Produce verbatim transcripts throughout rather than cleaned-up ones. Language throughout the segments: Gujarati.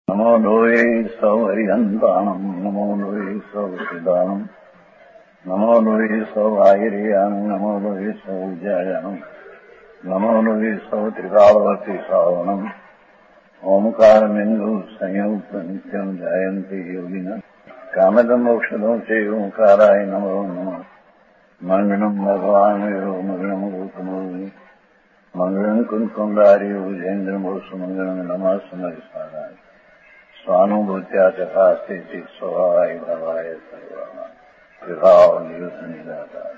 નમો લોહે સૌ હરિહંતાણમ નમો લોહે સૌ સિદ્ધાણમ નમો લોહે સૌ આહિર્યાણમ નમો લોહે સૌ જયાણમ નમો લોહે સૌ ત્રિકાળવતી શ્રાવણમ ઓમકાર બિંદુ સંયુક્ત નિત્યમ જયંતિ યોગિના કામદમ મોક્ષદો છે ઓંકારાય નમો નમઃ મંગળમ ભગવાન વિરો મંગળમ રૂપમોહિ મંગળમ કુંકુંડારી ઉજેન્દ્રમોષ મંગળમ નમઃ સમરિસ્વારાય સ્વાનુભૂત્યા તથાસ્તે ચિત સ્વભાવાય ભવાય સર્વમાં વિભાવ નિયુદ્ધ નિરાકાર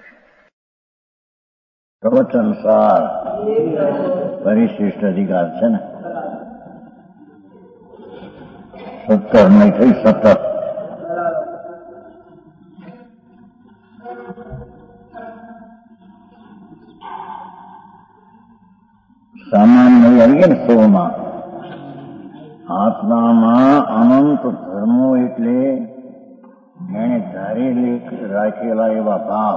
પ્રવચન અનુસાર પરિશિષ્ટ અધિકાર છે ને સત્તર નહીં થઈ સત્તર સામાન્ય આવી ગયા ને સોમાં આત્મામાં અનંત ધર્મો એટલે એને ધારેલી રાખેલા એવા ભાવ.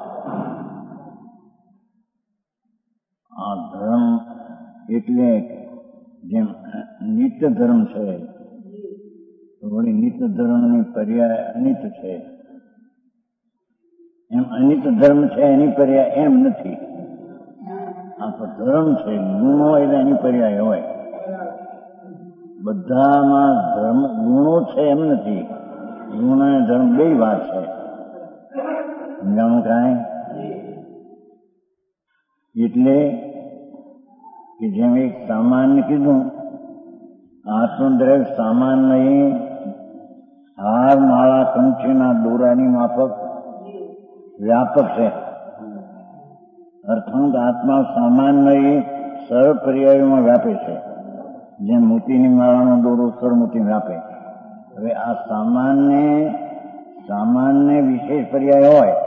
આ ધર્મ એટલે જેમ નિત્ય ધર્મ છે વળી નિત્ય ધર્મની પર્યાય અનિત છે, એમ અનિત ધર્મ છે એની પર્યાય એમ નથી. આ તો ધર્મ છે, ગુણો એટલે એની પર્યાય હોય. બધામાં ધર્મ ગુણો છે એમ નથી, ગુણ અને ધર્મ બે વાત છે. સમજાણું કાંઈ? એટલે કે જેમ એક સામાન્ય કીધું, આત્મદ્રવ્ય સામાન્ય હાર માળા કંઠીના દોરાની માફક વ્યાપક છે. અર્થાત આત્મા સામાન્ય સરળ પર્યાયોમાં વ્યાપે છે, જેમ મોતીની માળાનો દોરો સરળ મોતી વ્યાપે. હવે આ સામાન્ય સામાન્ય વિશેષ પર્યાય હોય,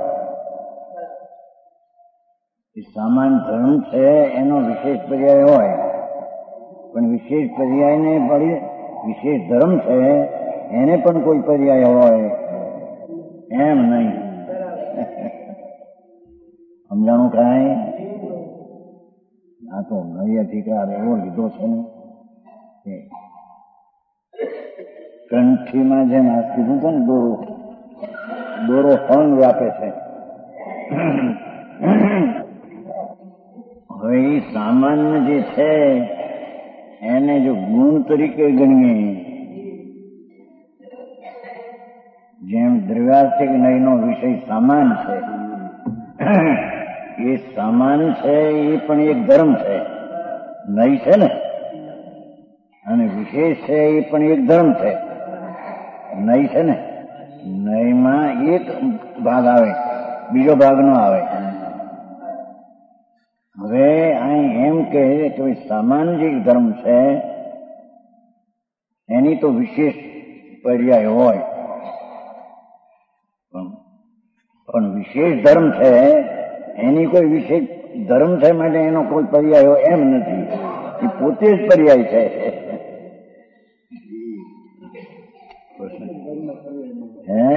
એ સામાન્ય ધર્મ છે એનો વિશેષ પર્યાય હોય, પણ વિશેષ પર્યાયને પણ વિશેષ ધર્મ છે એને પણ કોઈ પર્યાય હોય એમ નહીં. સમજાણું કાંઈ? આ તો નવી અધિકાર એવો લીધો છે ને કે કંઠીમાં જેમ આ કીધું છે ને દોરો દોરો હંગ વ્યાપે છે. હવે એ સામાન્ય જે છે એને જો ગુણ તરીકે ગણીએ, જેમ દ્રવ્યાર્થિક નયનો વિષય સામાન છે, એ સામાન છે એ પણ એક ધર્મ છે, નય છે ને, અને વિશેષ છે એ પણ એક ધર્મ છે, નય છે ને. નયમાં એક ભાગ આવે, બીજો ભાગ ન આવે. હવે અહીં એમ કહે કે સામાન્ય જે ધર્મ છે એની તો વિશેષ પર્યાય હોય, પણ વિશેષ ધર્મ છે એની કોઈ વિશેષ ધર્મ છે માટે એનો કોઈ પર્યાય હોય એમ નથી. એ પોતે જ પર્યાય છે. હે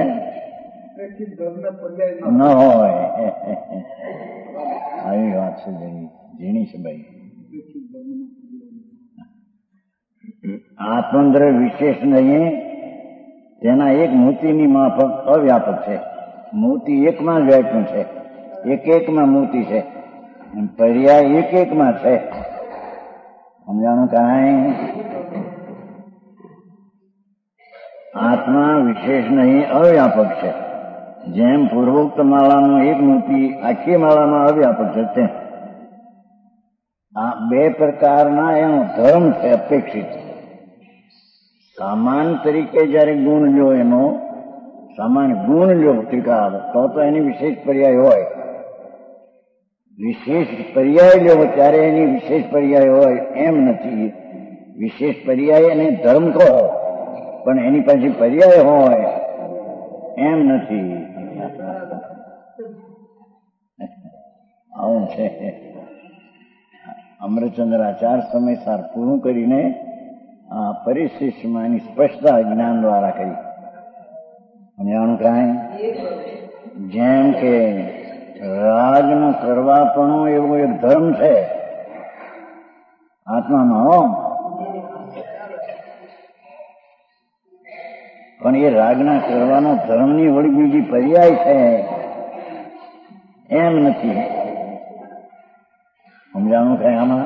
ન હોય આવી વાત છે, ઝીણી છે ભાઈ. આત્મદ્રવ્ય વિશેષ નહીં, તેના એક મોતીની માફક અવ્યાપક છે. મોતી એકમાં જ વ્યાપ્યું છે, એક એકમાં મોતી છે, પર્યાય એક એકમાં છે. સમજાણું કાંઈ? આત્મા વિશેષ નહીં, અવ્યાપક છે. જેમ પૂર્વોક્ત માળાનું એક મોતી આખી માળામાં અવ્યાપક છે, તેમ આ બે પ્રકારના એનો ધર્મ છે અપેક્ષિત. સામાન તરીકે જયારે ગુણ લ્યો, એનો સામાન્ય ગુણ લ્યો ત્રિકાળ, તો તો એની વિશેષ પર્યાય હોય. વિશેષ પર્યાય લ્યો ત્યારે એની વિશેષ પર્યાય હોય એમ નથી. વિશેષ પર્યાય એને ધર્મ કહો, પણ એની પાછી પર્યાય હોય એમ નથી. આવું છે. અમરચંદ્રાચાર સમયસાર પૂરું કરીને આ પરિશિષ્ટમાં એની સ્પષ્ટતા જ્ઞાન દ્વારા કરી. સમજાણું કાંઈ? જેમ કે રાગનો કરવાપણો એવો એક ધર્મ છે આત્મામાં. પણ એ રાગના કરવાનો ધર્મની વળી બીજી પર્યાય છે એમ નથી. સમજાણું કઈ આમાં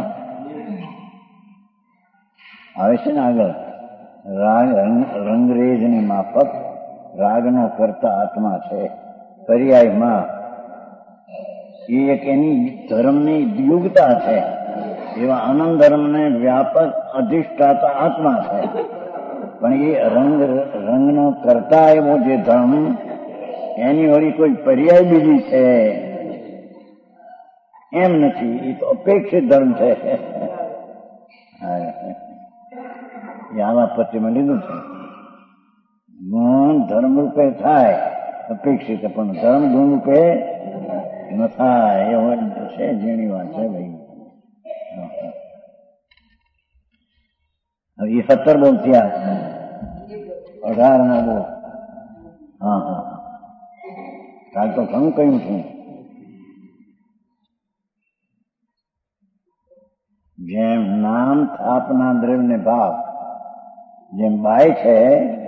આવે છે ને આગળ રાગ રંગરેજની માફક રાગનો કરતા આત્મા છે પર્યાયમાં. એ એક એની ધર્મની યુગતા છે. એવા અનંત ધર્મને વ્યાપક અધિષ્ઠાતા આત્મા છે. પણ એ રંગ રંગનો કરતા એવો જે ધર્મ એની વળી કોઈ પર્યાય બીજી છે એમ નથી. એ તો અપેક્ષિત ધર્મ છે. આવા પતિમાં લીધું છે. ગુણ ધર્મ રૂપે થાય અપેક્ષિત, પણ ધર્મ ગુણ રૂપે ન થાય. એ હોય છે જેની વાત છે ભાઈ. હવે એ સત્તર બોલ થયા, અઢાર ના બોલ. હા હા કાલ તો ઘણું કહ્યું છું. જેમ નામ થાપના દ્રવ્ય ભાવ જેમ બાય છે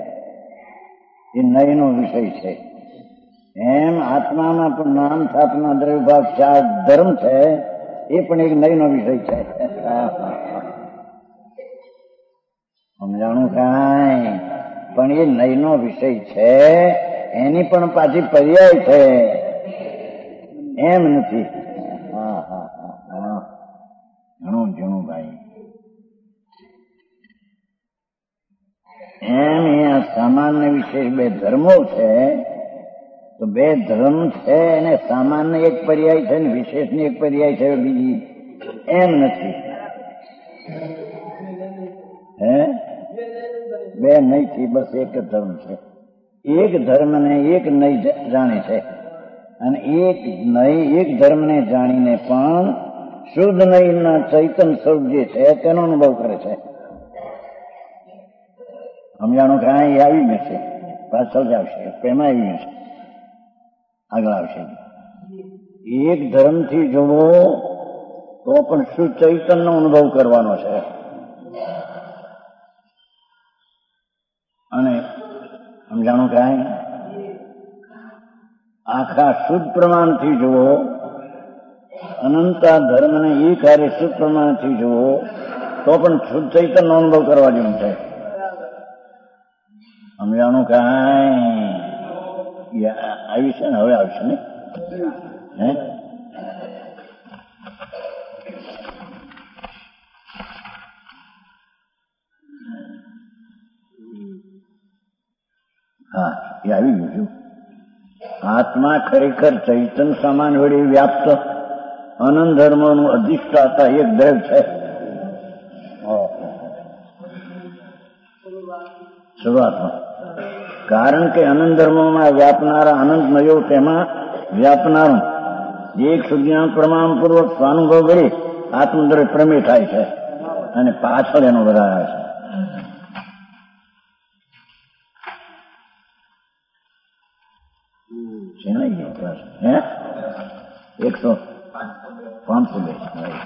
એ નયનો વિષય છે, એમ આત્મામાં પણ નામ થાપના દ્રવ્ય ભાવ ચાર ધર્મ છે એ પણ એક નયનો વિષય છે. સમજાણું કાંઈ? પણ એ નયનો વિષય છે એની પણ પાછી પર્યાય છે એમ નથી. હા હા હા ઘણું ઘણું ભાઈ. એમ અહીંયા સામાન્ય વિશેષ બે ધર્મો છે, તો બે ધર્મ છે એને સામાન્ય એક પર્યાય છે ને વિશેષની એક પર્યાય છે બીજી એમ નથી. હે બે નહીથી બસ એક જ ધર્મ છે. એક ધર્મને એક નહીં જાણે છે અને એક નહીં એક ધર્મને જાણીને પણ શુદ્ધ નહીંના ચૈતન સ્વરૂપ જે છે તેનો અનુભવ કરે છે. સમજાણું કાંઈ? આવી ગયું છે, પાછળ જ આવશે, એમાં આવી ગયું છે, આગળ આવશે. એક ધર્મથી જોવો તો પણ શુદ્ધ ચૈતનનો અનુભવ કરવાનો છે. અને સમજાણું કાંઈ? આખા શુદ્ધ પ્રમાણથી જુઓ, અનંતા ધર્મને એ કાર્ય શુદ્ધ પ્રમાણથી જુઓ તો પણ શુદ્ધ ચૈતનનો અનુભવ કરવા જેવું છે. સમજાણું કાંઈ? આવી છે ને, હવે આવશે ને. હે હા એ આવી ગયું છું. આત્મા ખરેખર ચૈતન સમાન વડે વ્યાપ્ત અનંત ધર્મનું અધિષ્ઠાતા એક દ્રવ્ય છે. શરૂઆતમાં કારણ કે અનંત ધર્મોમાં વ્યાપનારા અનંત નયો તેમાં વ્યાપનારું એક સુજ્ઞાન પ્રમાણપૂર્વક સ્વાનુભવ વડે આત્મદ્રવ્ય પ્રમેય થાય છે અને પાછળ એનો વધારે છે. હે એકસો પાંચસો બે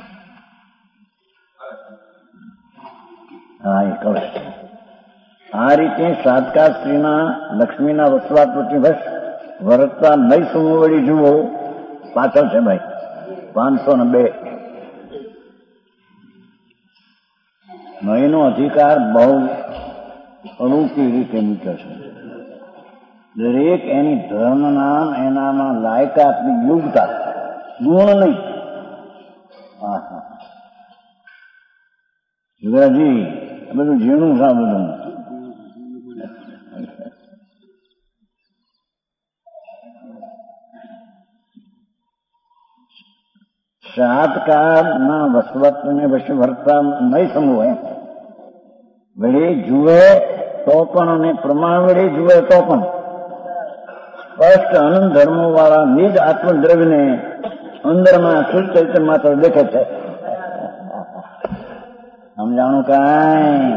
હા એ કહું. આ રીતે સાધકા સ્ત્રીના લક્ષ્મીના વસવાટ પ્રતિવશ વર્તતા નહીં સમૂહ વળી જુઓ, પાછળ છે ભાઈ પાંચસો ને બે. નયનો અધિકાર બહુ અનોખી રીતે મૂક્યો છે. દરેક એની ધર્મ નામ એનામાં લાયકાતની યોગ્યતા, ગુણ નહીં. હા હા યુવરાજી બધું ઝીણું છે બધું. સાતકારના વસવતને વશે વર્તા નહીં સમૂહ એમ વડે જુએ તો પણ અને પ્રમાણ વડે જુએ તો પણ સ્પષ્ટ અનંત ધર્મો વાળા નિજ આત્મદ્રવ્યને અંદરમાં શુદ્ધ ચૈતન્ય માત્ર દેખે છે. સમજાણું કાંઈ?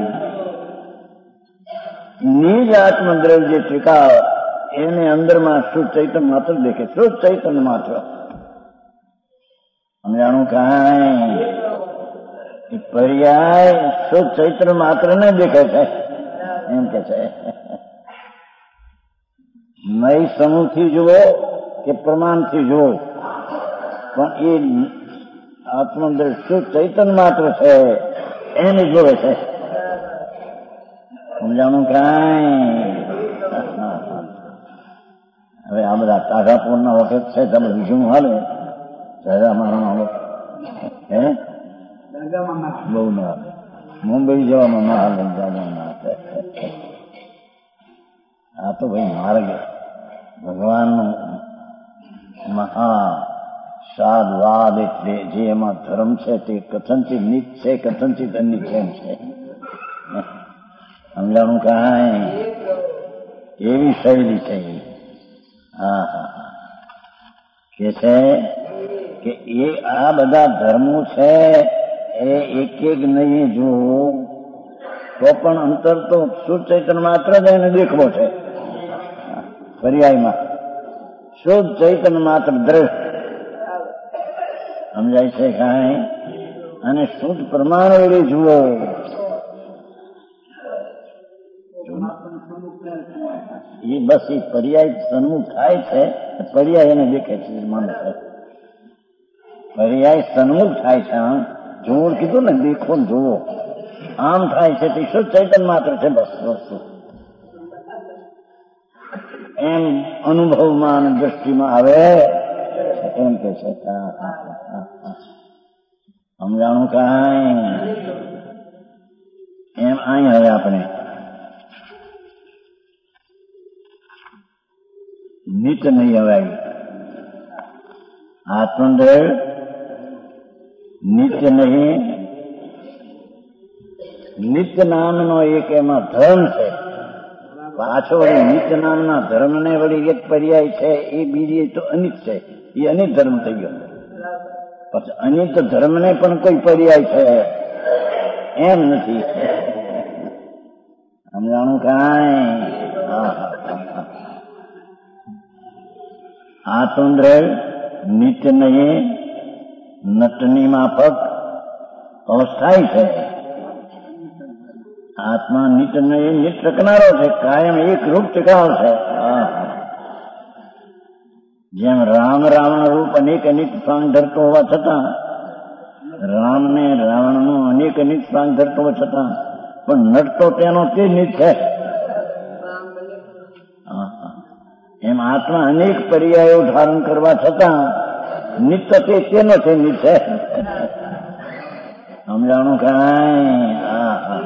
નિજ આત્મદ્રવ્ય જે ટીકાવ એને અંદરમાં શુદ્ધ ચૈતન્ય માત્ર દેખે, શુદ્ધ ચૈતન્ય માત્ર. સમજાણું કાંઈ? પર્યાય શુદ્ધ ચૈતન્ય માત્ર ને દેખે છે એમ કે છે. નઈ સમૂહથી જુઓ કે પ્રમાણથી જુઓ, પણ એ આત્મદ્રષ્ટિ ચૈતન્ય માત્ર છે એને જોવે છે. સમજાણું કાંઈ? હવે આ બધા ટાઢાપુરના વખત છે, તમે બીજું હાલે દાદા હે બહુ ના હાલે, મુંબઈ જવામાં ના હાલે દાદા ના. આ તો ભાઈ માર્ગ ભગવાનનું મહા સાદવાદ, એટલે જે એમાં ધર્મ છે તે કથનથી નિત છે, કથનથી અનિત એમ છે. સમજાણું કાંઈ? એવી શૈલી છે. હા હા હા કે છે કે એ આ બધા ધર્મો છે એ એક એક નહીં જોવું તો પણ અંતર તો શુદ્ધ ચૈતન્ય માત્ર જ એને દેખવો છે. પર્યાયમાં શુદ્ધ ચૈતન્ય માત્ર દ્રષ્ટ સમજાય છે કાંઈ? અને શુદ્ધ પ્રમાણ વળી જુઓ. એ બસ એ પર્યાય સન્મુખ થાય છે, પર્યાય એને દેખે છે, માને છે પર્યાય સન્મુખ થાય છે. આમ જોવું કીધું ને, દેખો ને જોવો, આમ થાય છે તે શુદ્ધ ચૈતન્ય માત્ર છે. બસ વસ્તુ એમ અનુભવમાં અને દ્રષ્ટિમાં આવે એમ કે છે. સમજાણું કાંઈ? એમ અહીં હવે આપણે નિત નહીં હવાય. આત્મદ્રઢ નિત્ય નહીં. નિત્ય નામનો એક એમાં ધર્મ છે. પાછો વળી નિત્ય નામના ધર્મને વળી એક પર્યાય છે, એ બીજી તો અનિત છે. એ અનિત ધર્મ થઈ ગયો. પછી અનિત ધર્મને પણ કોઈ પર્યાય છે એમ નથી. સમજાણું કાંઈ? આત્મદ્રઢ નિત્ય નહીં, નટની માફક અવસ્થાય છે. આત્મા નિત્ય નહીં, નિત ટકનારો છે, કાયમ એક રૂપ ટકાવ છે. જેમ રામ રાવણ રૂપ અનેક અનેક સ્વાંગ ધરતો હોવા છતાં, રામને રાવણનો અનેક અનેક સ્વાંગ ધરતો હોવા છતાં પણ નટતો તેનો તે નિત છે. એમ આત્મા અનેક પર્યાયો ધારણ કરવા છતાં નિત્ય તે તેનો તે નિત છે. સમજાણું કાંઈ? હા હા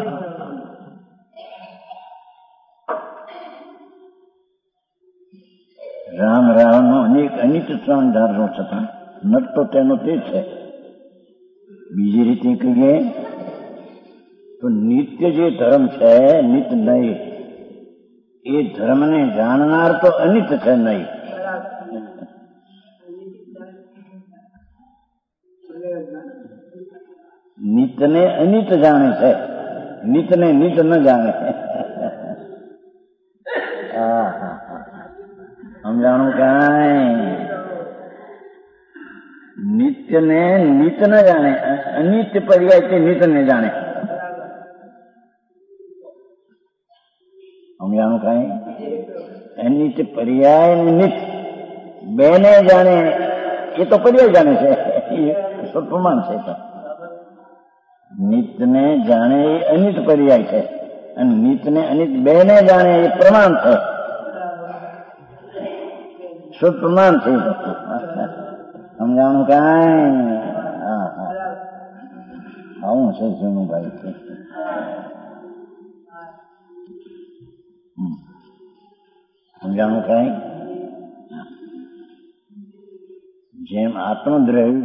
રામ રાવણનો અનેક અનિત સ્વાંગ ધારણો છતાં નટતો તેનો તે છે. બીજી રીતે કહીએ તો નિત્ય જે ધર્મ છે, નિત નહીં, એ ધર્મને જાણનાર તો અનિત છે નહીં. નિતને અનિત જાણે છે, નિતને નિત ન જાણે. હા હા સમજાણું કાંઈ? નિત્યને નિત ન જાણે, અનિત્ય પર્યાય તે નિત ને જાણે. સમજાણું કાંઈ? અનિત્ય પર્યાય ને નિત બેને જાણે એ તો પર્યાય જાણે છે, એ સ્વપ્રમાણ છે. તો નિતને જાણે એ અનિત પર્યાય છે, અને નિતને અનિત બેને જાણે એ પ્રમાણ છે, શુદ્ધ પ્રમાણ છે. સમજાણું કાંઈ? હા હા આવું છે જૂનું ભાઈ છે. સમજાણું કાંઈ? જેમ આત્મદ્રઢ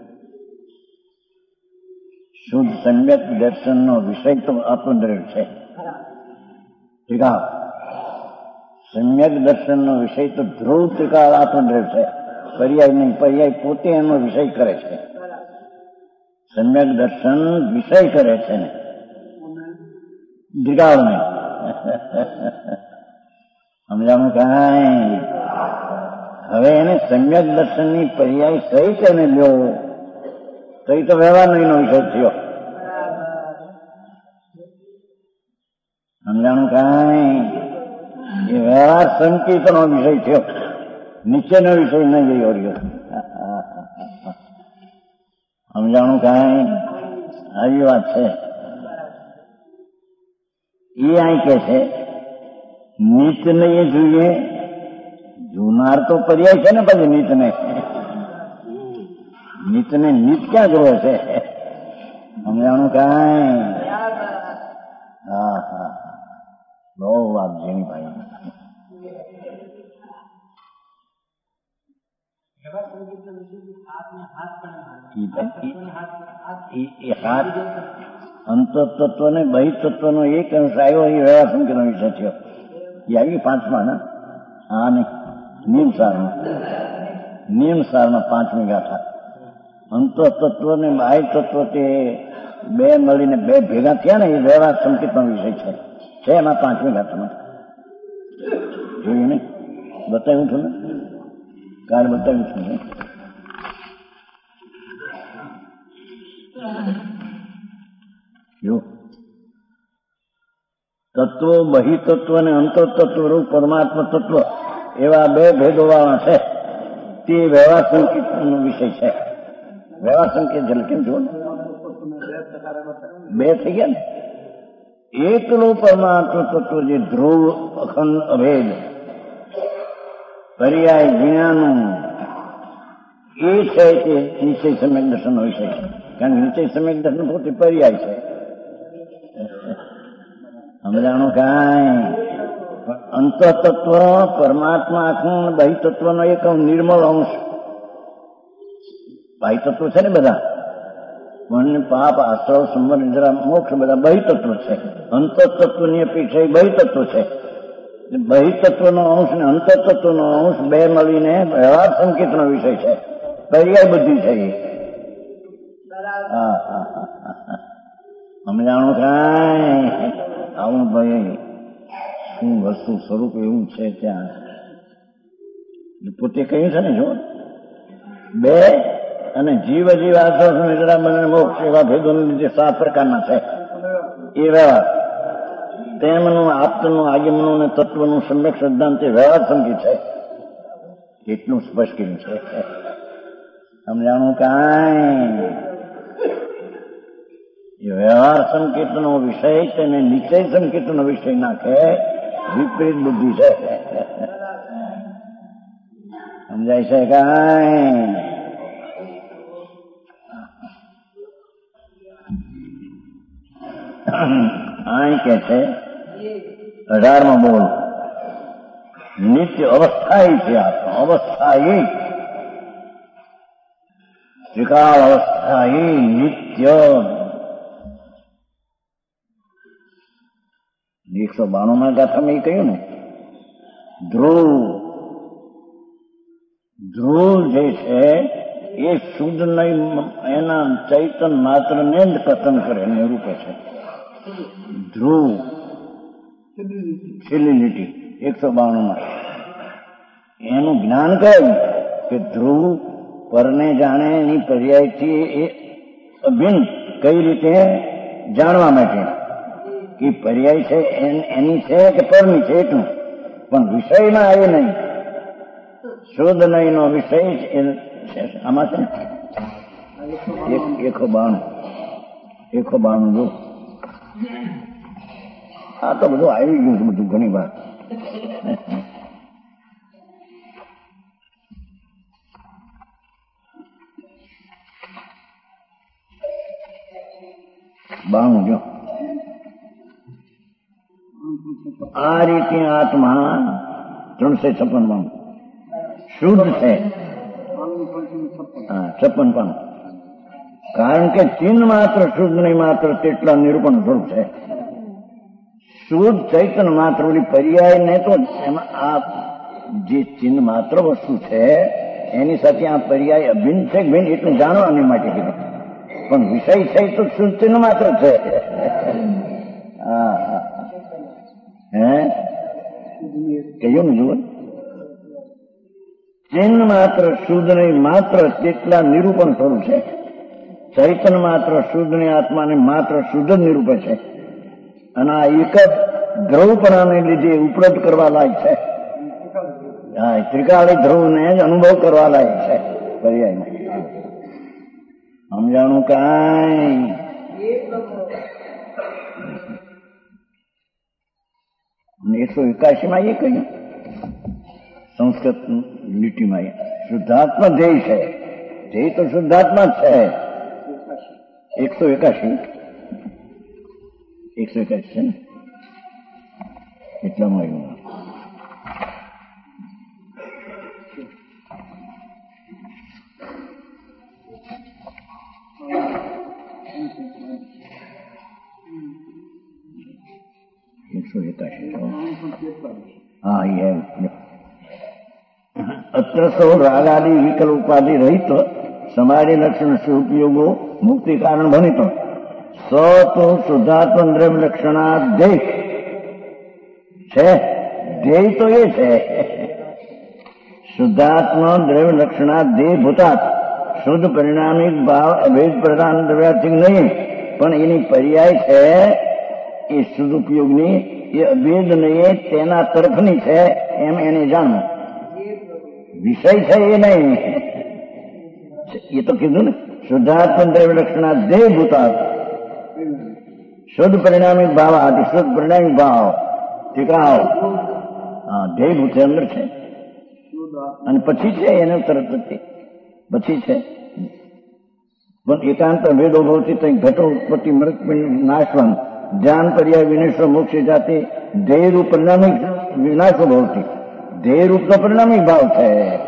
શુદ્ધ સમ્યક દર્શનનો વિષય તો આત્મદ્રઢ છે. ત્રિકાળ સમ્યક દર્શનનો વિષય તો ધ્રુવ ત્રિકાળ આત્મદ્રઢ છે. પર્યાય નહીં, પર્યાય પોતે એનો વિષય કરે છે. સમ્યક દર્શન વિષય કરે છે ને ત્રિકાળ નહીં. સમજાણું કાંઈ? હવે એને સમ્યક દર્શનની પર્યાય સહિત એને લ્યો તો એ તો વ્યવહાર નહીંનો વિષય થયો. સમજાણું કાંઈ? એ વ્યવહાર સંકેતનો વિષય થયો, નીચેનો વિષય નહીં ગયો રહ્યો. સમજાણું કાંઈ? આવી વાત છે. એ અહીં કે છે નીચ ને એ જોઈએ, જોનાર તો પર્યાય છે ને પછી નીચ ને. નીચ ને નીચ ક્યાં જોવે છે? સમજાણું કાંઈ? હા હા, બહુ વાત જેની ભાઈ. હાથ અંતર ને બહિ તત્વનો એક અંશ આવ્યો, એ વ્યવહાર સંકેતનો વિષય થયો. એ આવી પાંચમા ના હા નહીં નિયમ સારમાં નિયમ સારમાં પાંચમી ગાથા. અંતર તત્વ ને બાહ્ય તત્વ તે બે મળીને બે ભેગા થયા ને, એ વ્યવહાર સંકેતનો વિષય છે. છે એમાં પાંચમી ગાથામાં જોયું ને, બતાવ્યું છું ને, કાળ બતાવ્યું છું ને. જો તત્વો બહિ તત્વ અને અંતર તત્વ રૂપ પરમાત્મા તત્વ એવા બે ભેદો વાળા છે, તે વ્યવહાર સંકેતનો વિષય છે. વ્યવહાર સંકેત એટલે કેમ જો બે થઈ ગયા ને. એકલું પરમાત્મા તત્વ જે ધ્રુવ અખંડ અભેદ પર્યાય જ્ઞાનું એ છે, તે નિશ્ચય સમ્યક દર્શનનો વિષય છે. કારણ કે નિશ્ચય સમ્યક દર્શન પોતે પર્યાય છે. સમજાણું કાંઈ? અંતર તત્વ પરમાત્મા અખંડ બહિ તત્વનો એક નિર્મળ અંશ. બાહ્ય તત્વ છે ને બધા, પુણ્ય પાપ આશ્રવ સંવર નિદ્રા મોક્ષ બધા બહિ તત્વ છે. અંતર તત્વની અપેક્ષા બહિ તત્વ છે. બહિ તત્વનો અંશ ને અંતર તત્વનો અંશ બે મળીને વ્યવહાર સંકેતનો વિષય છે. પર્યાય બધી છે. હા હા હા, સમજાણું કાંઈ? આવું ભાઈ શું વસ્તુ સ્વરૂપ એવું છે ત્યાં પોતે કહ્યું છે ને. જો બે અને જીવ જીવ આશ્રવ નિદ્રા બંને મોક્ષ એવા ભેદોને લીધે સાત પ્રકારના છે. એ વ્યવહાર તેમનું આપ્તનું આગમનું અને તત્વનું સમ્યક સિદ્ધાંત એ વ્યવહાર સંકેત છે. એટલું સ્પષ્ટ કર્યું છે. સમજાણું કાંઈ? વ્યવહાર સંકેતનો વિષય તેને નિશ્ચય સંકેતનો વિષય નાખે, વિપરીત બુદ્ધિ છે. સમજાય છે કાંઈ? અહીં કે છે અઢારમાં બોલ નિત્ય અવસ્થાયી છે. આત્મા અવસ્થાયી, ત્રિકાળ અવસ્થાયી, નિત્ય. એકસો બાણું માં ગાથામાં એ કહ્યું ને, ધ્રુવ ધ્રુવ જે છે એ શુદ્ધ નહીં, એના ચૈતન માત્ર ને જ કથન કરે એને રૂપે છે. ધ્રુવ છેલ્લી લીટી એકસો બાણું માં એનું જ્ઞાન કહ્યું કે ધ્રુવ પરને જાણે એની પર્યાયથી એ અભિન્ન કઈ રીતે જાણવા માટે કે પર્યાય છે એની છે કે પરની છે એટલું, પણ વિષયમાં આવે નહીં. શોધ નહીં નો વિષય આમાં છે ને એકો બાણું એકો બાણું જો આ તો બધું આવી ગયું છે બધું ઘણી વાર. બાણું જો આ રીતે આત્મા ત્રણસો છપ્પન બાણું શુદ્ધ છે. હા છપ્પન પાનું. કારણ કે ચિહ્ન માત્ર શુદ્ધ નહીં માત્ર તેટલા નિરૂપણ સ્વરૂપ છે. શુદ્ધ ચૈતન માત્ર ઓલી પર્યાય ને તો એમાં આ જે ચિહ્ન માત્ર વસ્તુ છે એની સાથે આ પર્યાય અભિન્ન છે ભિન્ન એટલું જાણવાની માટે કીધું. પણ વિષય છે તો શુદ્ધ ચિહ્ન માત્ર છે. હા હે કહ્યું ને જુઓ, ચિહ્ન માત્ર શુદ્ધ નહીં માત્ર તેટલા નિરૂપણ સ્વરૂપ છે. ચૈતન માત્ર શુદ્ધ ની આત્માને માત્ર શુદ્ધ જ નિરૂપે છે. અને આ એક જ ધ્રુવપણાને લીધે ઉપલબ્ધ કરવા લાયક છે. હા, ત્રિકાળી ધ્રુવને જ અનુભવ કરવા લાયક છે પર્યાયમાં. સમજાણું કાંઈ? એકસો એકાશી માં એ કહ્યું સંસ્કૃત લીટીમાં શુદ્ધાત્મા ધ્યેય છે. ધ્યેય તો શુદ્ધાત્મા જ છે. એકસો એકાશી એકસો એકાશી છે ને એટલામાં આવ્યું. એકસો એકાશી હા એ અત્ર સૌ રાગાદि વિકલ્પ ઉપાધિ રહિત સમાધિ લક્ષણ સુપયોગો મુક્તિ કારણ ભણિત સ તો શુદ્ધાત્મ દ્રવ્ય લક્ષણા ધ્યેય છે. ધ્યેય તો એ છે શુદ્ધાત્મ દ્રવ્ય લક્ષણા ધ્યેય ભૂતાત શુદ્ધ પરિણામિક ભાવ અભેદ પ્રધાન દ્રવ્યાર્થિક નહીં, પણ એની પર્યાય છે એ શુદ્ધ ઉપયોગની, એ અભેદ નહીં તેના તરફની છે એમ એને જાણવું. વિષય છે એ નહીં. એ તો કીધું ને શુદ્ધાત્મ દ્રવ્ય લક્ષણા દેહ ભૂતાત શુદ્ધ પરિણામિક ભાવ આદિ શુદ્ધ પરિણામિક ભાવ ટીકાવ હા ધ્યેય ભૂત અંદર છે અને પછી છે એને તરત પછી છે. પણ એકાંત ભેદો ભવતી તઈ ઘટો ઉત્પત્તિ મૃત નાશવાન જ્ઞાન પર્યાય વિનેશ્વર મોક્ષ જાતિ ધ્યેય રૂપ પરિણામિક વિનાશો ભવતી. ધ્યેય રૂપ તો પરિણામિક ભાવ છે.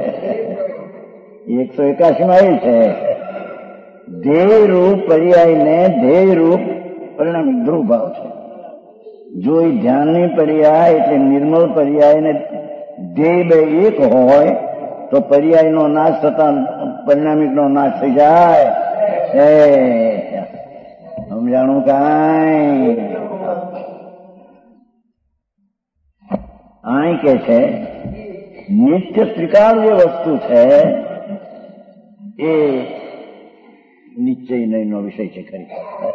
એકસો એકાશી માં એ છે ધ્યેય રૂપ પર્યાય ને ધ્યેય રૂપ પરિણામિક ધ્રુવ ભાવ છે. જો એ ધ્યાનની પર્યાય એટલે નિર્મળ પર્યાય ને ધ્યેય બે એક હોય તો પર્યાય નો નાશ થતા પરિણામિક નો નાશ થઈ જાય. સમજાણું કાંઈ? અહીં કે છે નિત્ય ત્રિકાળ જે વસ્તુ છે એ નિશ્ચય નહીં નો વિષય છે ખરી.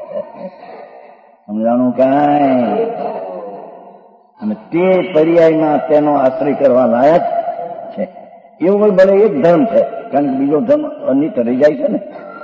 સમજાણું કાંઈ? અને તે પર્યાયમાં તેનો આશ્રય કરવા લાયક છે. એવું ભલે એક ધર્મ છે, કારણ કે બીજો ધર્મ અનિત રહી જાય છે ને.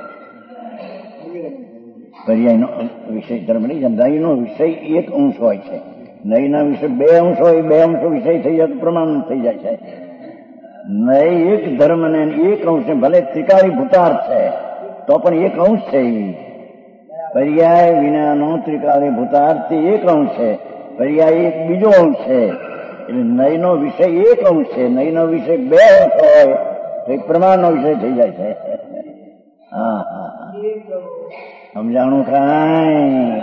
પર્યાયનો વિષય ધર્મ નહીં જાય. નયનો વિષય એક અંશ હોય છે, નયના વિષય બે અંશ હોય, બે અંશો વિષય થઈ જાય તો પ્રમાણ થઈ જાય છે. નય એક ધર્મ ને એક અંશ ભલે ત્રિકાળી ભૂતાર્થ છે તો પણ એક અંશ છે. પર્યાય વિનાનો ત્રિકાળી ભૂતાર્થ એક અંશ છે, પર્યાય એક બીજો અંશ છે. એટલે નયનો વિષય એક અંશ છે, નયનો વિષય બે અંશ હોય તો એક પ્રમાણનો વિષય થઈ જાય છે. હા હા સમજાણું કાંઈ?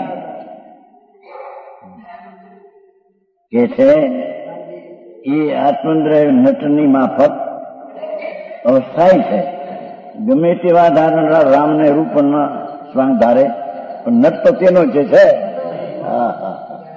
કે છે એ આત્મદ્રવ્ય નટની માફક અવસ્થાય છે. ગમે તેવા ધારણ રામને રૂપના સ્વાંગ ધારે પણ નટ તો તેનો જે છે. હા હા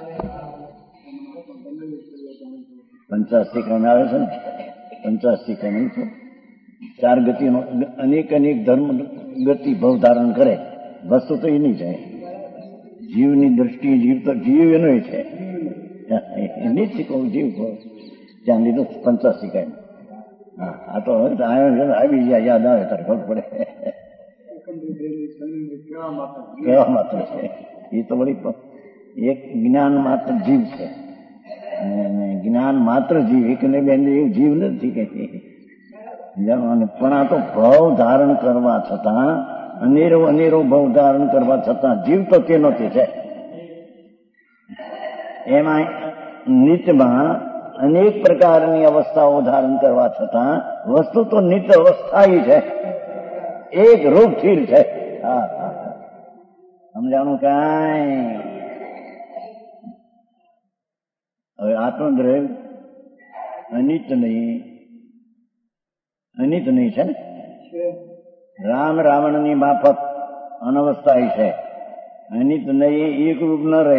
પંચાસી ક્રમ આવે છે ને, પંચાસી ક્રમ છે. ચાર ગતિનો અનેક અનેક ધર્મ ગતિ ભવ ધારણ કરે. વસ્તુ તો એની છે. જીવની દ્રષ્ટિએ જીવ તો જીવ એનો છે. એની જ કહું જીવ કહું ત્યાં લીધું પંચાસી કાંઈ. હા આ તો આવી ગયા યાદ આવે તારે ખબર પડે કેવા માત્ર છે. એ તો વળી એક જ્ઞાન માત્ર જીવ છે. જ્ઞાન માત્ર જીવ એક ને બેન એવું જીવ નથી કઈ. પણ આ તો ભાવ ધારણ કરવા છતાં અનેરો અનેરો ભાવ ધારણ કરવા છતાં જીવ તો તેનો તે છે. એમાં નિત્યમાં અનેક પ્રકારની અવસ્થાઓ ધારણ કરવા છતાં વસ્તુ તો નિત્ય અવસ્થાઈ છે, એક રૂપ સ્થિર છે. હા હા સમજાણું કાંઈ? હવે આત્મદ્રવ્ય અનિત નહીં, અનિત નહીં છે ને. રામ રાવણની માફક અનવસ્થાય છે. અનિત નહીં એક રૂપ ન રહે.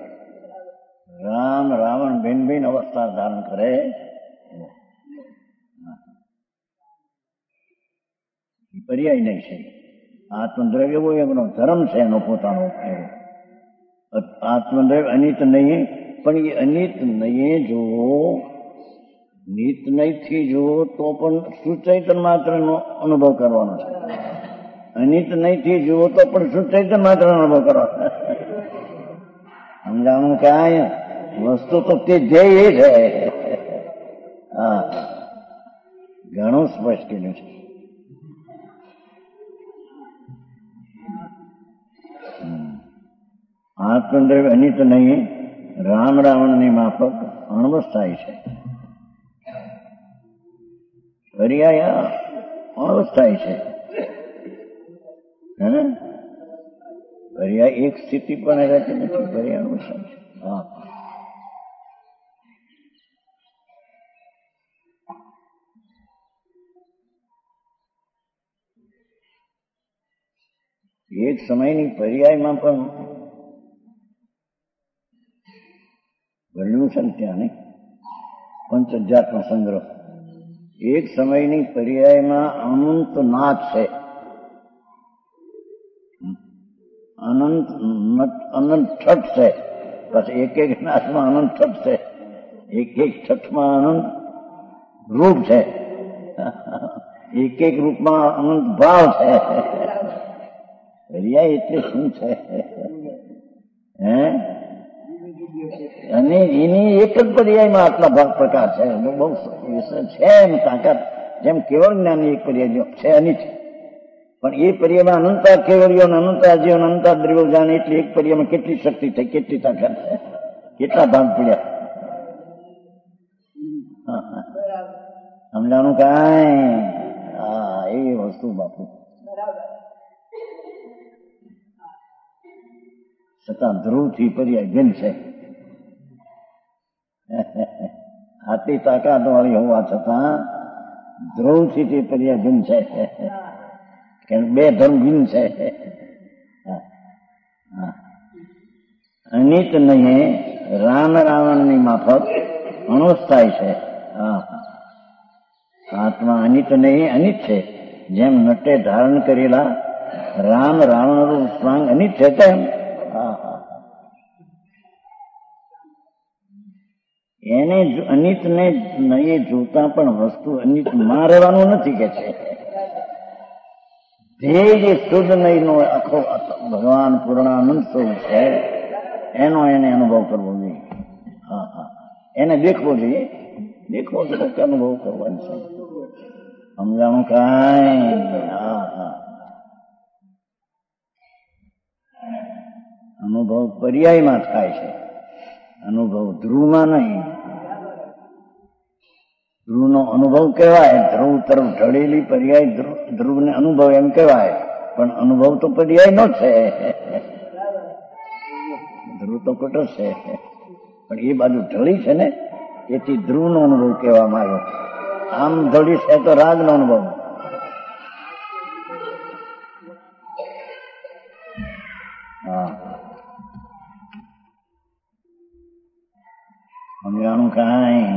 રામ રાવણ ભિન્ન ભિન્ન અવસ્થા ધારણ કરે. પર્યાય નહીં છે. આત્મદ્રવ્ય એવો એમનો ધર્મ છે, એનો પોતાનો. આત્મદ્રવ્ય અનિત નહીં પણ એ અનિત નયે જુઓ, નિત નયથી જુઓ તો પણ સુચૈતન માત્રનો અનુભવ કરવાનો છે. અનિત નયથી જુઓ તો પણ સુચૈતન માત્રનો અનુભવ કરવાનો. સમજાણું કાંઈ વસ્તુ તો તે ધ્યેય એ છે. હા, ઘણું સ્પષ્ટ કર્યું છે. આત્મદ્રવ્ય અનિત નહીં, રામ રાવણની માફક અણવસ્થાય છે. પર્યાય અણવસ્થાય છે. હે પર્યાય એક સ્થિતિ પણ રહેતી નથી. પર્યાય અણવસ્થાય છે. હા, એક સમયની પર્યાયમાં પણ બન્યું છે ને ત્યાં નહીં પંચ અધ્યાત્મ સંગ્રહ. એક સમયની પર્યાયમાં અનંત નાથ છે, અનંત અનંત છઠ છે. પછી એક એક નાથમાં અનંત છઠ છે, એક એક છઠમાં અનંત રૂપ છે, એક એક રૂપમાં અનંત ભાવ છે. પર્યાય એટલે શું છે? હે અને એની એક જ પર્યાયમાં આટલા ભાગ પ્રકાર છે. બહુ છે એમ તાકાત. જેમ કેવળ જ્ઞાનની એક પર્યાય છે અનિત, પણ એ પર્યાયમાં અનંતા કેવળીઓ અનંતા જીવન અનંતા દ્રવ્યો જાણે એટલે એક પર્યાયમાં કેટલી શક્તિ થઈ, કેટલી તાકાત છે, કેટલા ભાગ પડ્યા. સમજાણું કાંઈ? હા, એવી વસ્તુ બાપુ. છતાં ધ્રુવથી પર્યાય ભિન્ન છે. આટલી તાકાત વાળી હોવા છતાં ધ્રુવથી તે પર્યાય ભિન્ન છે. બે ધર્મ ભિન્ન છે. અનિત નહીં, રામ રાવણની માફક અણવસ્થાય છે. હા, આત્મા અનિત નહીં, અનિત છે. જેમ નટે ધારણ કરેલા રામ રાવણ સ્વાંગ અનિત છે તેમ એને અનિત ને નહીં જોતા પણ વસ્તુ અનિત માં રહેવાનું નથી કે છે. ધ્યેય જે શુદ્ધ નહીં નો આખો ભગવાન પૂર્ણાનંદ સ્વરૂપ છે એનો એને અનુભવ કરવો જોઈએ. હા હા, એને દેખવો જોઈએ. દેખવો જોઈએ, અનુભવ કરવાનો છે. સમજાણું કાંઈ? હા હા, અનુભવ પર્યાયમાં થાય છે, અનુભવ ધ્રુવમાં નહીં. ધ્રુવનો અનુભવ કહેવાય, ધ્રુવ તરફ ઢળેલી પર્યાય ધ્રુવને અનુભવ એમ કહેવાય, પણ અનુભવ તો પર્યાય નો છે. ધ્રુવ તો કુટર છે, પણ એ બાજુ ઢળી છે ને એથી ધ્રુવનો અનુભવ કહેવામાં આવ્યો. આમ ઢળી છે તો રાગનો અનુભવ. હા, સમજાણું કાંઈ?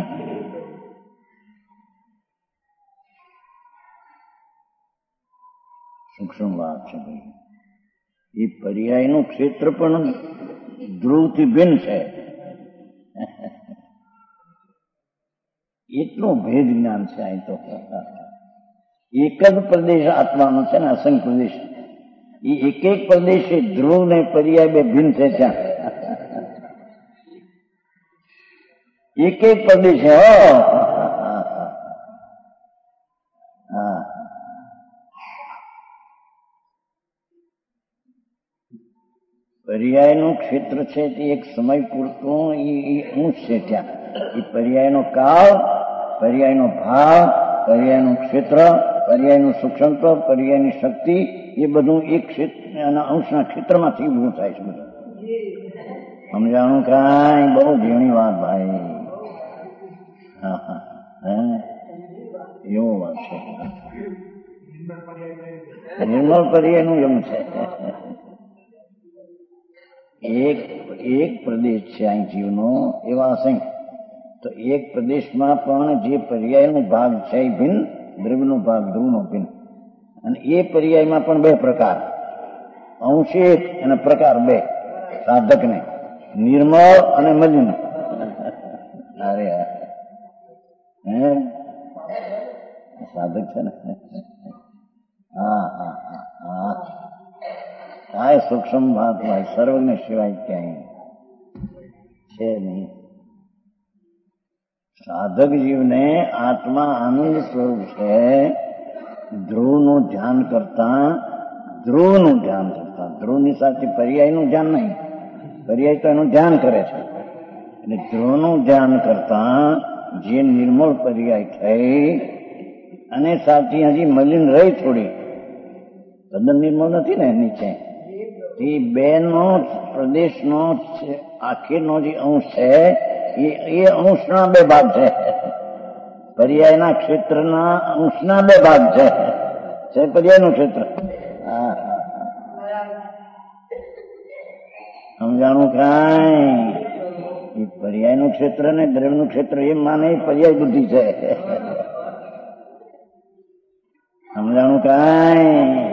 સૂક્ષ્મ વાત છે ભાઈ. એ પર્યાયનું ક્ષેત્ર પણ ધ્રુવથી ભિન્ન છે. એટલો ભેદ જ્ઞાન છે. અહીં તો એક જ પ્રદેશ આત્માનો છે ને, અસંખ્ય પ્રદેશ. એ એક એક પ્રદેશે ધ્રુવ ને પર્યાય બે ભિન્ન છે. ત્યાં એક એક પ્રદેશ છે. હા, પર્યાયનું ક્ષેત્ર છે તે એક સમય પૂરતું એ ઊંચ છે. ત્યાં એ પર્યાયનો કાળ, પર્યાયનો ભાવ, પર્યાયનું ક્ષેત્ર, પર્યાયનું સૂક્ષ્મત્વ, પર્યાયની શક્તિ, એ બધું એક ક્ષેત્ર અંશના ક્ષેત્રમાંથી ઊભું થાય છે. બધું સમજાણું કાંઈ? બહુ ઝીણી વાત ભાઈ. હા હા, હે એવો વાત છે. નિર્મળ પર્યાયનું એમ છે. એક એક પ્રદેશ છે અહીં જીવનો, એવા અસંખ્ય. તો એક પ્રદેશમાં પણ જે પર્યાયનો ભાગ છે એ ભિન્ન, દ્રવ્યનો ભાગ ધ્રુવનો ભિન્ન. અને એ પર્યાયમાં પણ બે પ્રકાર, અંશ એક અને પ્રકાર બે. સાધકને નિર્મળ અને મલિન અરે હે સાધક છે ને. હા હા હા હા આ સૂક્ષ્મ વાત હોય, સર્વને સિવાય ક્યાંય છે નહીં. સાધક જીવને આત્મા આનંદ સ્વરૂપ છે. ધ્રુવનું ધ્યાન કરતા ધ્રુવનું ધ્યાન કરતા ધ્રુવની સાથે પર્યાયનું ધ્યાન નહીં, પર્યાય તો એનું ધ્યાન કરે છે. એટલે ધ્રુવનું ધ્યાન કરતા જે નિર્મળ પર્યાય થઈ અને સાચી હજી મલિન રહી થોડી, તદ્દન નિર્મળ નથી ને નીચે, એ બે નો પ્રદેશનો આખીરનો જે અંશ છે એ અંશના બે ભાગ છે. પર્યાયના ક્ષેત્રના અંશના બે ભાગ છે. છે પર્યાયનું ક્ષેત્ર. હા સમજાણું કાંઈ? એ પર્યાયનું ક્ષેત્ર ને દ્રવ્યનું ક્ષેત્ર એમ માને પર્યાય બુદ્ધિ છે. સમજાણું કાંઈ?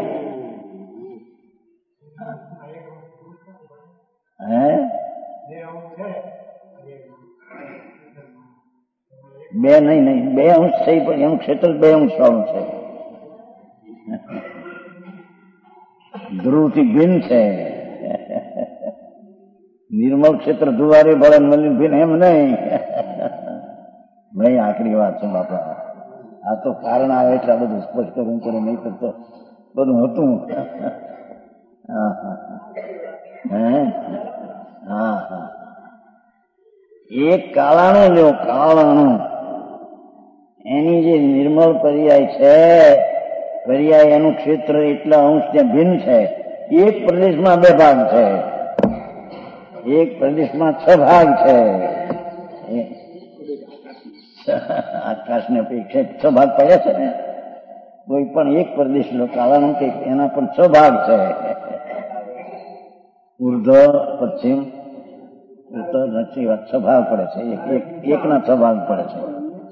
હે બે નહીં નહીં બે અંશ છે, પણ એનું ક્ષેત્ર બે અંશ વાળું છે. ધ્રુવ થી ભિન્ન છે. નિર્મળ ક્ષેત્ર ધુવારે ભળે મલિન ભિન્ન એમ નહીં. ભાઈ આખરી વાત છે બાપા. આ તો કારણ આવે એટલે આ બધું સ્પષ્ટ કરવું પડે, નહીં તો બધું હતું. હા હા હે હા હા એક કાળાનું જો કાળાનું એની જે નિર્મળ પર્યાય છે, પર્યાય એનું ક્ષેત્ર એટલા અંશ ત્યાં ભિન્ન છે. એક પ્રદેશમાં બે ભાગ છે, એક પ્રદેશમાં છ ભાગ છે. આકાશને અપેક્ષા છ ભાગ પડ્યા છે ને. કોઈ પણ એક પ્રદેશ લો કાળાનું કે એના પણ છ ભાગ છે. ઉર્ધ્વ પશ્ચિમ ઉત્તર દક્ષિણ એવા છ ભાગ પડે છે. એક એકના છ ભાગ પડે છે.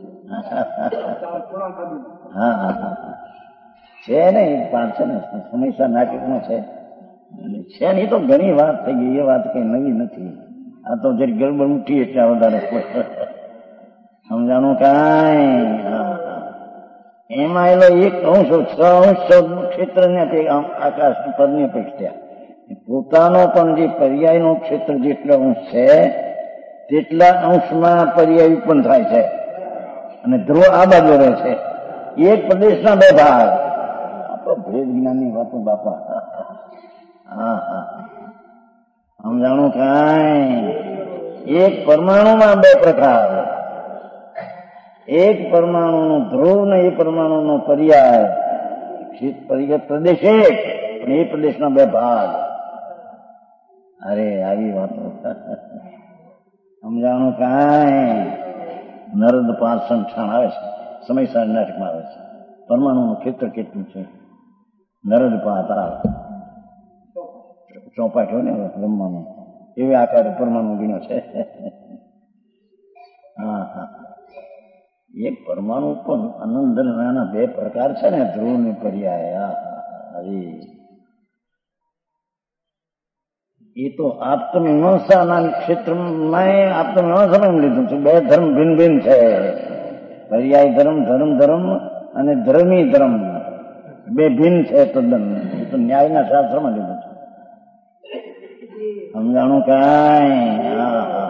હા હા હા છે ને એ પાઠ છે ને સમયસર નાટકમાં છે છે ને. એ તો ઘણી વાત થઈ ગઈ, એ વાત કઈ નવી નથી. આ તો જરી ગરબડ ઉઠી એટલે વધારે સમજાણું કાંઈ? એમાં એનો એક અંશ છ અંશ ક્ષેત્ર ને આકાશ પદની અપેક્ષા પોતાનો પણ જે પર્યાયનું ક્ષેત્ર જેટલો અંશ છે તેટલા અંશમાં પર્યાય ઉત્પન્ન થાય છે. અને ધ્રુવ આ બાજુ રહે છે. એક પ્રદેશના બે ભાગ. આ તો ભેદ જ્ઞાનની વાતો બાપા. હા હા સમજાણું કાંઈ? એક પરમાણુમાં બે પ્રકાર, એક પરમાણુનું ધ્રુવ ને એ પરમાણુનો પર્યાય પ્રદેશ એક, પણ એ પ્રદેશના બે ભાગ. અરે આવી વાતો સમજાણું કાંઈ? નરદ પાર્સન ઠાણ આવે છે, સમયસર નાટકમાં આવે છે. પરમાણુનું ક્ષેત્ર કેટલું છે? નરદ પાતા ચોપાટ હોય ને રમવાનું એવી આકારે પરમાણુ ગીણો છે. હા હા એક પરમાણુ પણ આનંદ નાના બે પ્રકાર છે ને, ધ્રુવ ને પર્યાય. એ તો આત્મમીમાંસાના ક્ષેત્રમાં આત્મમીમાંસામાં લીધું છે. બે ધર્મ ભિન્ન ભિન્ન છે. પર્યાય ધર્મ ધર્મ ધર્મ અને ધર્મી ધર્મ બે ભિન્ન છે તદ્દન. એ તો ન્યાયના શાસ્ત્રમાં લીધું છે. સમજાણું કાંઈ? હા હા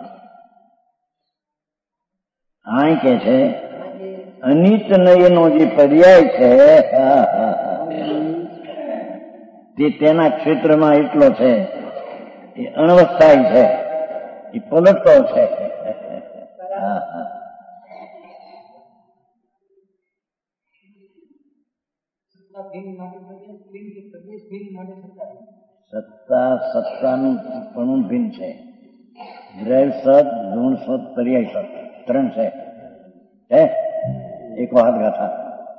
હા કે છે અનિત નયનો જે પર્યાય છે તે તેના ક્ષેત્રમાં એટલો છે. એ અણવસ્થાયી છે, એ પલટતો છે. સત્તા સત્તાનું પણ ભિન્ન છે. દ્રવ્ય સત, ગુણ સત, પર્યાય સત ત્રણ છે. હે એક વાત ગાથા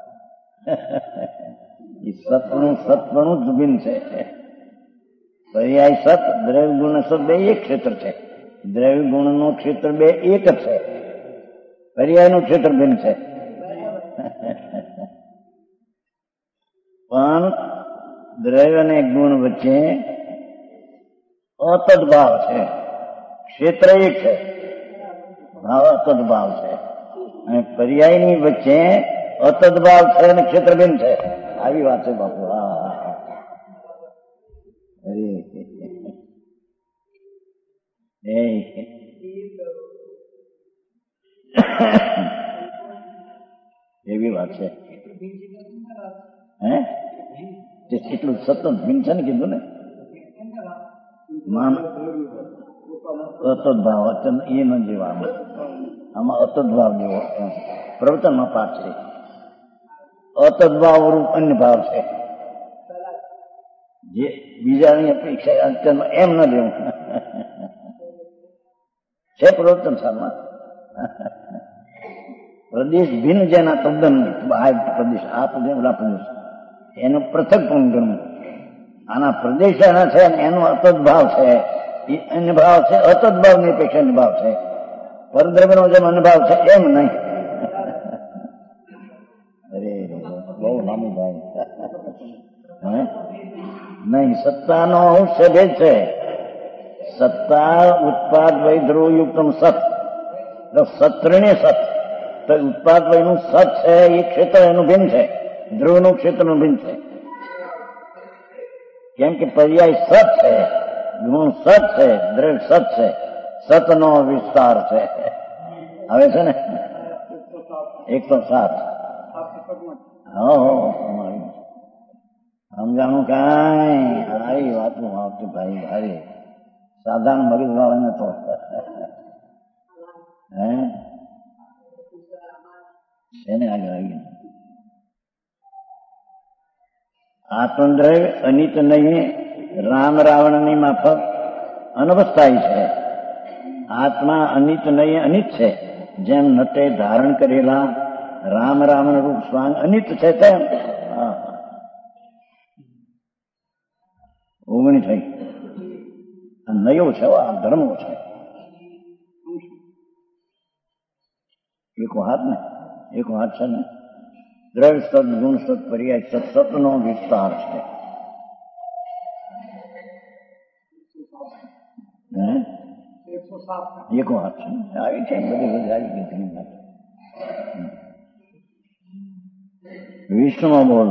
એ સતનું સતપણું જ ભિન્ન છે. પર્યાય સત, દ્રવ્ય ગુણ સત બે એક ક્ષેત્ર છે. દ્રવ્ય ગુણનું ક્ષેત્ર બે એક જ છે, પર્યાયનું ક્ષેત્ર ભિન્ન છે. પણ દ્રવ્ય અને ગુણ વચ્ચે અતદ ભાવ છે. ક્ષેત્ર એક છે ભાવ અતદ ભાવ છે અને પર્યાયની વચ્ચે અતદ ભાવ છે અને ક્ષેત્રબિન છે. આવી વાત છે બાપુ. હા હા હા અરે એવી વાત છે. હે એટલું સતત ભીન છે ને કીધું ને માન અતદ ભાવ એ ન જીવાનું. આમાં અતદ ભાવ જેવો પ્રવચનમાં પાઠ છે. અતદ ભાવ રૂપ અન્ય ભાવ છે જે બીજાની અપેક્ષા અત્યંત એમ ન લેવું છે પ્રવચન સારમાં. પ્રદેશ ભિન્ન જેના તદ્દન આ પ્રદેશ આ પ્રદેશ ઓલા પ્રદેશ એનું પૃથક પણ ગણવું. આના પ્રદેશ એના છે એનો અતદ ભાવ છે એ અન્ય ભાવ છે. અતદ ભાવની અપેક્ષા અન્ય ભાવ છે. પરદ્રવ્યનો જેમ અન્ય ભાવ છે એમ નહીં. અરે બહુ લાંબુ ભાવ હે નહીં. સત્તાનો અંશ ભેદ છે. સત્તા ઉત્પાદ વય ધ્રુવ યુક્ત સત સત્રને સત તો ઉત્પાદ વયનું સત છે એ ક્ષેત્ર એનું ભિન્ન છે. ધ્રુવનું ક્ષેત્રનું ભિન્ન છે. કેમ કે પર્યાય સત છે, ગુણ સત છે, દ્રવ્ય સત છે. સતનો વિસ્તાર છે. આવે છે ને એકસો સાત. સમજાણું કાંઈ આવી વાતનું આવતું ભાઈ ભાઈ સાધારણ મગજ વાળાને તો હે એને આગળ આવી આત્મદ્રવ્ય અનિત નહીં. રામ રાવણની માફક અનવસ્થાયી છે. આત્મા અનિત નહીં અનિત છે. જેમ નટે ધારણ કરેલા રામ રાવણ રૂપ સ્વાંગ અનિત છે તેમ ઓગણી થઈ નયો છે. આ ધર્મો છે. એકો હાથ ને એકો હાથ છે ને દ્રવ્ય સત ગુણ સત પર્યાય સત સતનો વિસ્તાર છે. એકો હાથ છે. આવી છે બધી બધી આવી ગઈ ઘણી વાત. વિષ્ણુમાં બોલ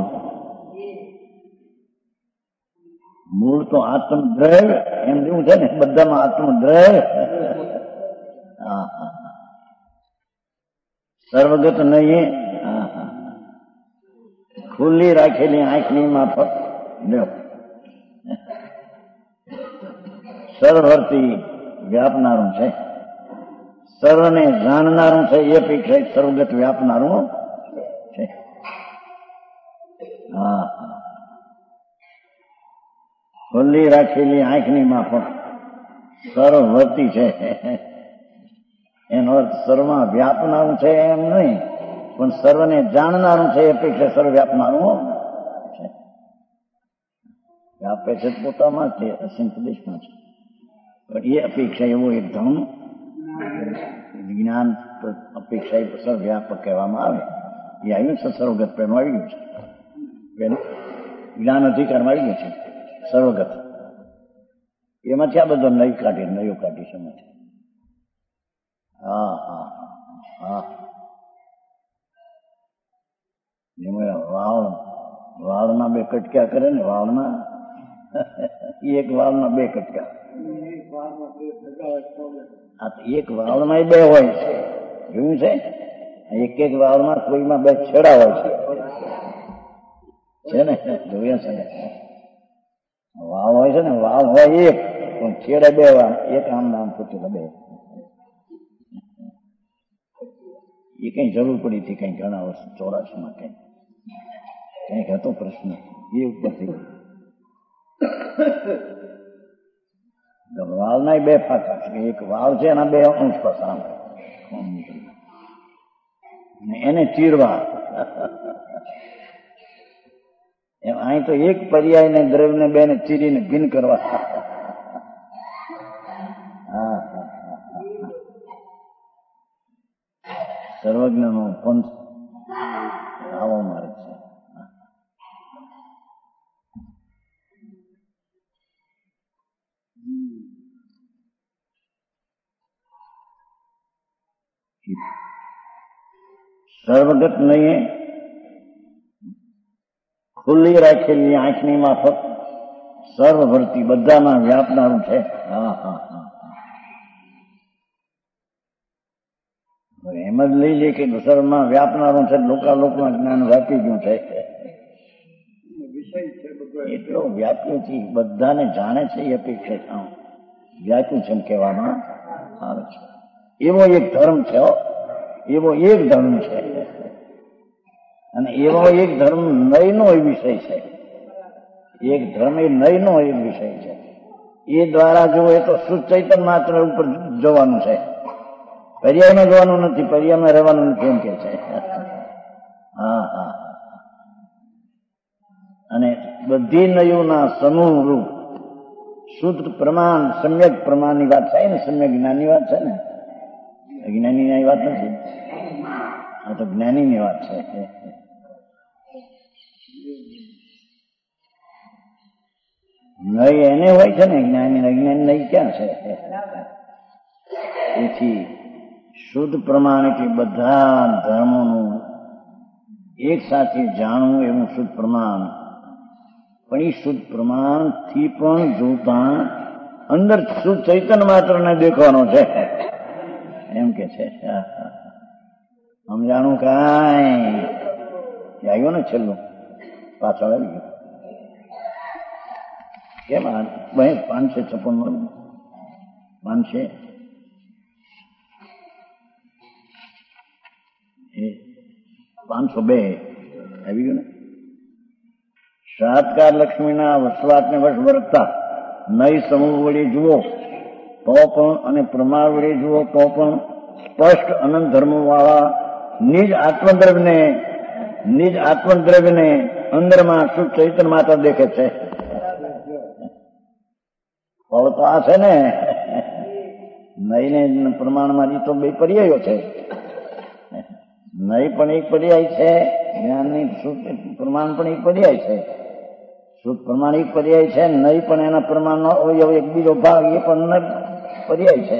મૂળ તો આત્મદ્રવ્ય એમ જેવું છે ને બધામાં આત્મદ્રવ્ય. હા હા સર્વગત નહીં. હા હા ખુલ્લી રાખેલી આંખની માફક લ્યો સર્વર્તી વ્યાપનારું છે. સર્વને જાણનારું છે એ અપેક્ષા સર્વગત વ્યાપનારું છે. હા ખુલ્લી રાખેલી આંખની માફક સર્વવર્તી છે. એનો અર્થ સર્વમાં વ્યાપનારું છે એમ નહીં પણ સર્વને જાણનારું છે એ અપેક્ષા સર્વ વ્યાપનારું છે. વ્યાપે છે પોતામાં તે અસીમ પ્રદેશમાં છે પણ એ અપેક્ષા એવો એક ધર્મ વિજ્ઞાન અપેક્ષા સર્વવ્યાપક કહેવામાં આવે. એ આવ્યું છે સર્વગત પ્રેમ આવી ગયું છે. જ્ઞાન અધિકારમાં આવી ગયું છે સર્વગત. એમાંથી આ બધો નઈ કાઢી નયો કાઢી સમજ. હા હા હા એમાં વાળ વાળના બે કટક્યા કરે ને વાળના એક વાળના બે કટકા. આ તો એક વાળમાં બે હોય છે જોયું છે. એક એક વાળમાં કોઈમાં બે છેડા હોય છે ને જોયા છે ને. વાળ હોય છે ને વાળ હોય એક પણ છેડે બે વાર એક આમ નામ પૂછેલા બે. એ કઈ જરૂર પડી હતી કઈ ઘણા વર્ષ ચોરાશીમાં કઈ કઈક હતો પ્રશ્ન એ ઉપરથી વાળના બે ફાકા છે. એક વાળ છે એના બે અંશ પસાર એને ચીરવા એમ. અહીં તો એક પર્યાય ને દ્રવ્ય બે ને ચીરીને ભિન્ન કરવા. હા સર્વજ્ઞ નો પંથ આવો માર્ગ છે. સર્વગત નહીં, ખુલ્લી રાખેલી આંખની માફક સર્વભરતી બધામાં વ્યાપનારું છે. હા હા હા એમ જ લઈ લે કે સર્વમાં વ્યાપનારું છે, લોકાલોકમાં જ્ઞાન વ્યાપી ગયું છે. એટલો વ્યાપ્યું છે, બધાને જાણે છે એ અપેક્ષા વ્યાપ્યું છે એમ કહેવામાં આવે છે. એવો એક ધર્મ છે, એવો એક ધર્મ છે, અને એવો એક ધર્મ નયનો એ વિષય છે. એક ધર્મ એ નયનો એક વિષય છે. એ દ્વારા જો એ તો શુદ્ધ ચૈતન્ય માત્ર ઉપર જવાનું છે, પર્યાયમાં જવાનું નથી, પર્યાયમાં રહેવાનું નથી એમ કે છે. હા હા અને બધી નયોના સમૂહ રૂપ શુદ્ધ પ્રમાણ, સમ્યક પ્રમાણની વાત થાય ને, સમ્યક જ્ઞાનની વાત છે ને, અજ્ઞાનીની વાત નથી, આ તો જ્ઞાનીની વાત છે. નય એને હોય છે ને, જ્ઞાની અજ્ઞાની નય ક્યાં છે? તેથી શુદ્ધ પ્રમાણ એટલે બધા ધર્મોનું એક સાથે જાણવું એવું શુદ્ધ પ્રમાણ. પણ એ શુદ્ધ પ્રમાણથી પણ જોતા અંદર શુદ્ધ ચૈતન્ય માત્ર ને દેખવાનો છે એમ કે છે. સમજાણું કાંઈ આવ્યો ને છેલ્લું પાછળ આવી ગયું. કેમ ભાઈ પાંચસો છપ્પન નો પાંચસો પાંચસો બે આવી ગયું ને. સાતકાર લક્ષ્મીના વસવાટને વશ વર્તતા નય સમૂહ વડે જુઓ તો પણ અને પ્રમાણ વડે જુઓ તો પણ સ્પષ્ટ અનંત ધર્મો વાળા નિજ આત્મદ્રવ્યને નિજ આત્મદ્રવ્યને અંદરમાં શુદ્ધ ચૈતન્ય માત્ર દેખે છે. ફળ તો આ છે ને, નય ને પ્રમાણમાં તો બે પર્યાયો છે. નય પણ એક પર્યાય છે, જ્ઞાનની શુદ્ધ પ્રમાણ પણ એક પર્યાય છે. શુદ્ધ પ્રમાણ એક પર્યાય છે, નય પણ એના પ્રમાણનો એક બીજો ભાગ એ પણ પર્યાય છે.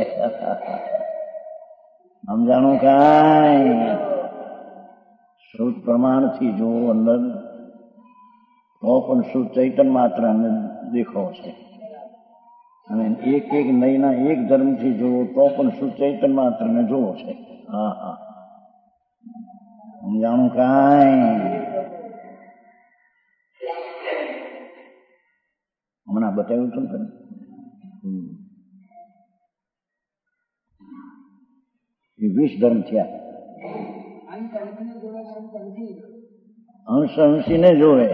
સમજાણું કાંઈ? શુદ્ધ પ્રમાણથી જો અંદર તો પણ શુદ્ધ ચૈતન્ય માત્ર દેખો છે, અને એક એક નયના એક ધર્મથી જોવો તો પણ શુદ્ધ ચૈતન્ય માત્ર ને જોવો છે. હા હા સમજાણું કાંઈ? હમણાં બતાવ્યું હતું ને. એ વીસ ધર્મ થયા. અંશ અંશીને જોવે,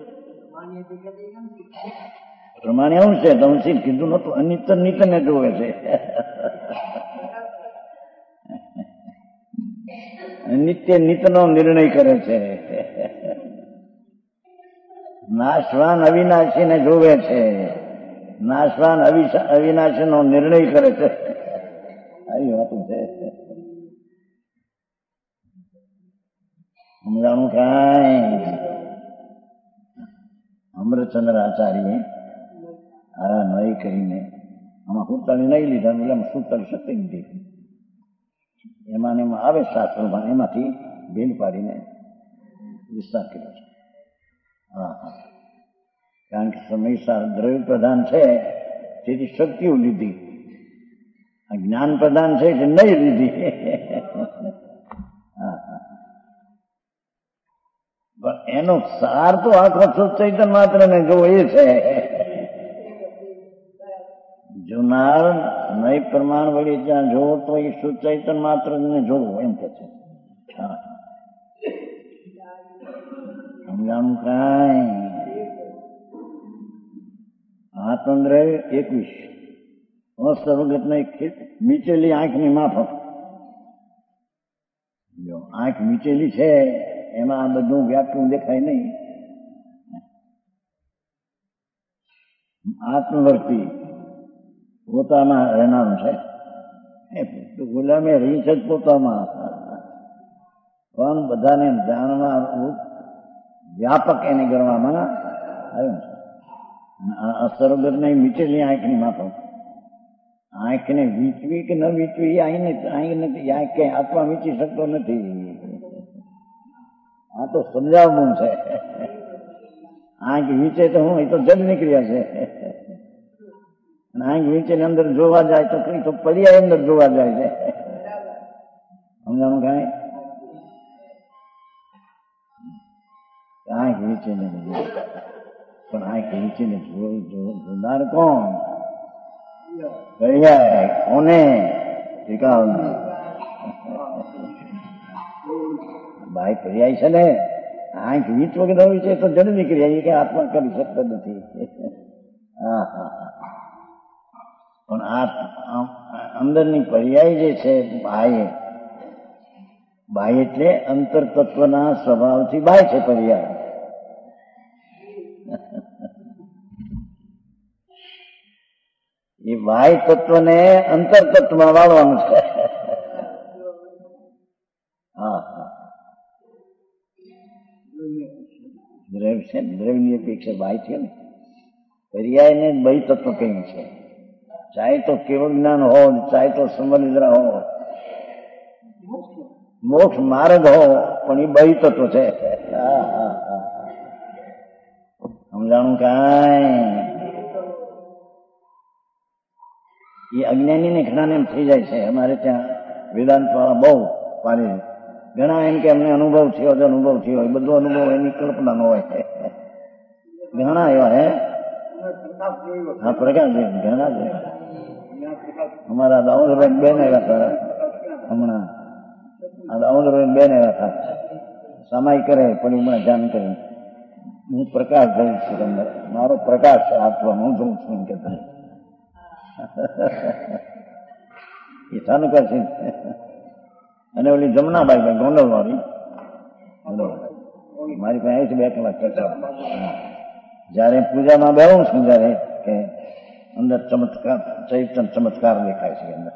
પ્રમાણે અંશ છે તો અંશી કીધું નતું, અનિતર નિતર ને જોવે છે. નિત્ય નિતનો નિર્ણય કરે છે. નાશવાન અવિનાશી ને જોવે છે, નાશવાન અવિનાશી નો નિર્ણય કરે છે. આવી વાતું છે. સમજાણું કાંઈ? અમૃતચંદ્ર આચાર્ય આ નય કરીને આમાં સુતાલી નહીં લીધા, એટલે સુતાલી શક્તિ નથી. એમાં ને એમાં આવે શાસ્ત્રોમાં, એમાંથી ભેદ પાડીને વિસ્તાર કર્યો છે. હા હા કારણ કે સમયસાર દ્રવ્ય પ્રધાન છે તેથી શક્તિઓ લીધી, જ્ઞાન પ્રધાન છે એટલે નહીં લીધી. હા હા પણ એનો સાર તો આખો શુદ્ધ ચૈતન્ય માત્ર ને જો એ છે. જોનાર નય પ્રમાણ વળી જ્યાં જોવો તો એ શુદ્ધ ચૈતન્ય માત્ર ને જોવો એમ કે છે. હા સમજાણું કાંઈ? આત્મદ્રવ્ય એકવીસ અસર્વગત ને મીચેલી આંખની માફક. જો આંખ મીચેલી છે એમાં આ બધું વ્યાપતું દેખાય નહીં. આત્મવર્તી પોતામાં રહેનારું છે, ગુલામે રીંછ જ પોતામાં, પણ બધાને જાણવા વ્યાપક એને ગણવામાં આવ્યું છે. અસર્વગત ને મીચેલી આંખની માફક આંખને વીંચવી કે ન વીંચવી આઈને આંખ નથી, આંખ કઈ આત્મા વીંચી શકતો નથી. આ તો સમજાવવું છે. આંખ વીંચે તો હું, એ તો જડ નીકળ્યા છે. આંખ વીંચીને અંદર જોવા જાય તો કઈ તો પર્યાય અંદર જોવા જાય છે. સમજાણું કાંઈ? આંખ વીંચીને પણ આંખ વીંચીને જોનાર કોણ? પર્યાય કોને? ભાઈ પર્યાય છે ને. આંખ વીંચ વગર વીંચે તો જડ નીકળી જાય, કે આત્મા કરી શકતો નથી. હા હા પણ આ અંદરની પર્યાય જે છે બાહ્ય, બાહ્ય એટલે અંતર તત્વના સ્વભાવથી બાહ્ય છે પર્યાય. એ બાહ્ય તત્વને અંતર તત્વમાં વાળવાનું છે. હા હા દ્રવ્ય છે, દ્રવ્યની અપેક્ષા બાહ્ય છે ને. પર્યાયને બાહ્ય તત્વ કહ્યું છે. ચાહે તો કેવળ જ્ઞાન હો, ચાહે તો સમનિદ્રા હો, મોક્ષ માર્ગ હો, પણ એ બાહ્ય તત્વ છે. સમજાણું કાંઈ? એ અજ્ઞાની ને ઘણાને એમ થઈ જાય છે. અમારે ત્યાં વેદાંત વાળા બહુ પાડી, ઘણા એમ કે અમને અનુભવ થયો છે, અનુભવ થયો. એ બધો અનુભવ એની કલ્પના નો હોય. ઘણા એવા હે. હા પ્રકાશ ઘણા છે. અમારા દામોદરભાઈ બેન આવ્યા હતા હમણાં. આ દામોદરભાઈ બેન આવ્યા હતા. સમાય કરે પણ હમણાં જાણ કરે હું પ્રકાશ દઉં છું, મારો પ્રકાશ છે આત્મા, હું જોઉં છું કે એ સાનુકા છે. અને ઓલી જમનાબાઈ ભાઈ ગોંડલ વાળી મારી પાસે છે બે કલાક ચર્ચા. જયારે પૂજામાં બેહું છું જયારે કે અંદર ચમત્કાર ચૈતન ચમત્કાર દેખાય છે. અંદર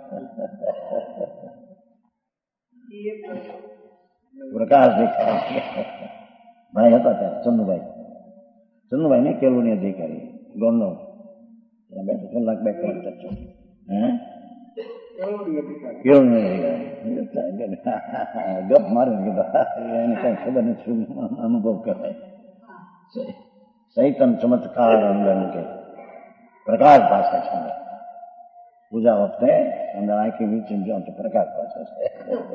પ્રકાશ દેખાય છે. ભાઈ હતા ત્યાં ચંદુભાઈ, ચંદુભાઈ ને કેળવણી અધિકારી ગોંડલ. બે કલાક બે કલાક ચર્ચા. હે ગપ મારે એને કઈ ખબર નથી અનુભવ કહેવાય. ચૈતન ચમત્કાર અંદર કે પ્રકાશ ભાષા છે. પૂજા વખતે અંદર આંખી વીંચી જો તો પ્રકાશ ભાષા છે.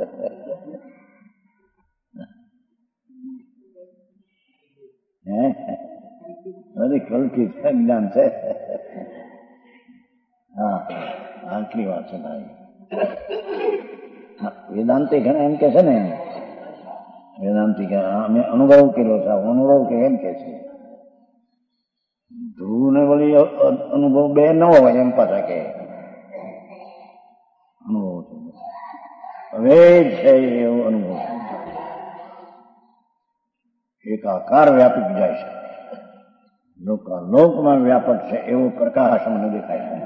બધી કલકી જ્ઞાન છે. હા આટલી વાત છે ભાઈ. વેદાંતિ ઘણા એમ કે છે ને, વેદાંતિ કે અમે અનુભવ કર્યો છે, અનુભવ કે એમ કે છે ધ્રુવ ને વળી અનુભવ બે ન હોય એમ પાછા કે અનુભવ હવે છે એવો અનુભવ એકાકાર વ્યાપક જાય છે. લોકમાં વ્યાપક છે એવો પ્રકાશ મને દેખાય છે.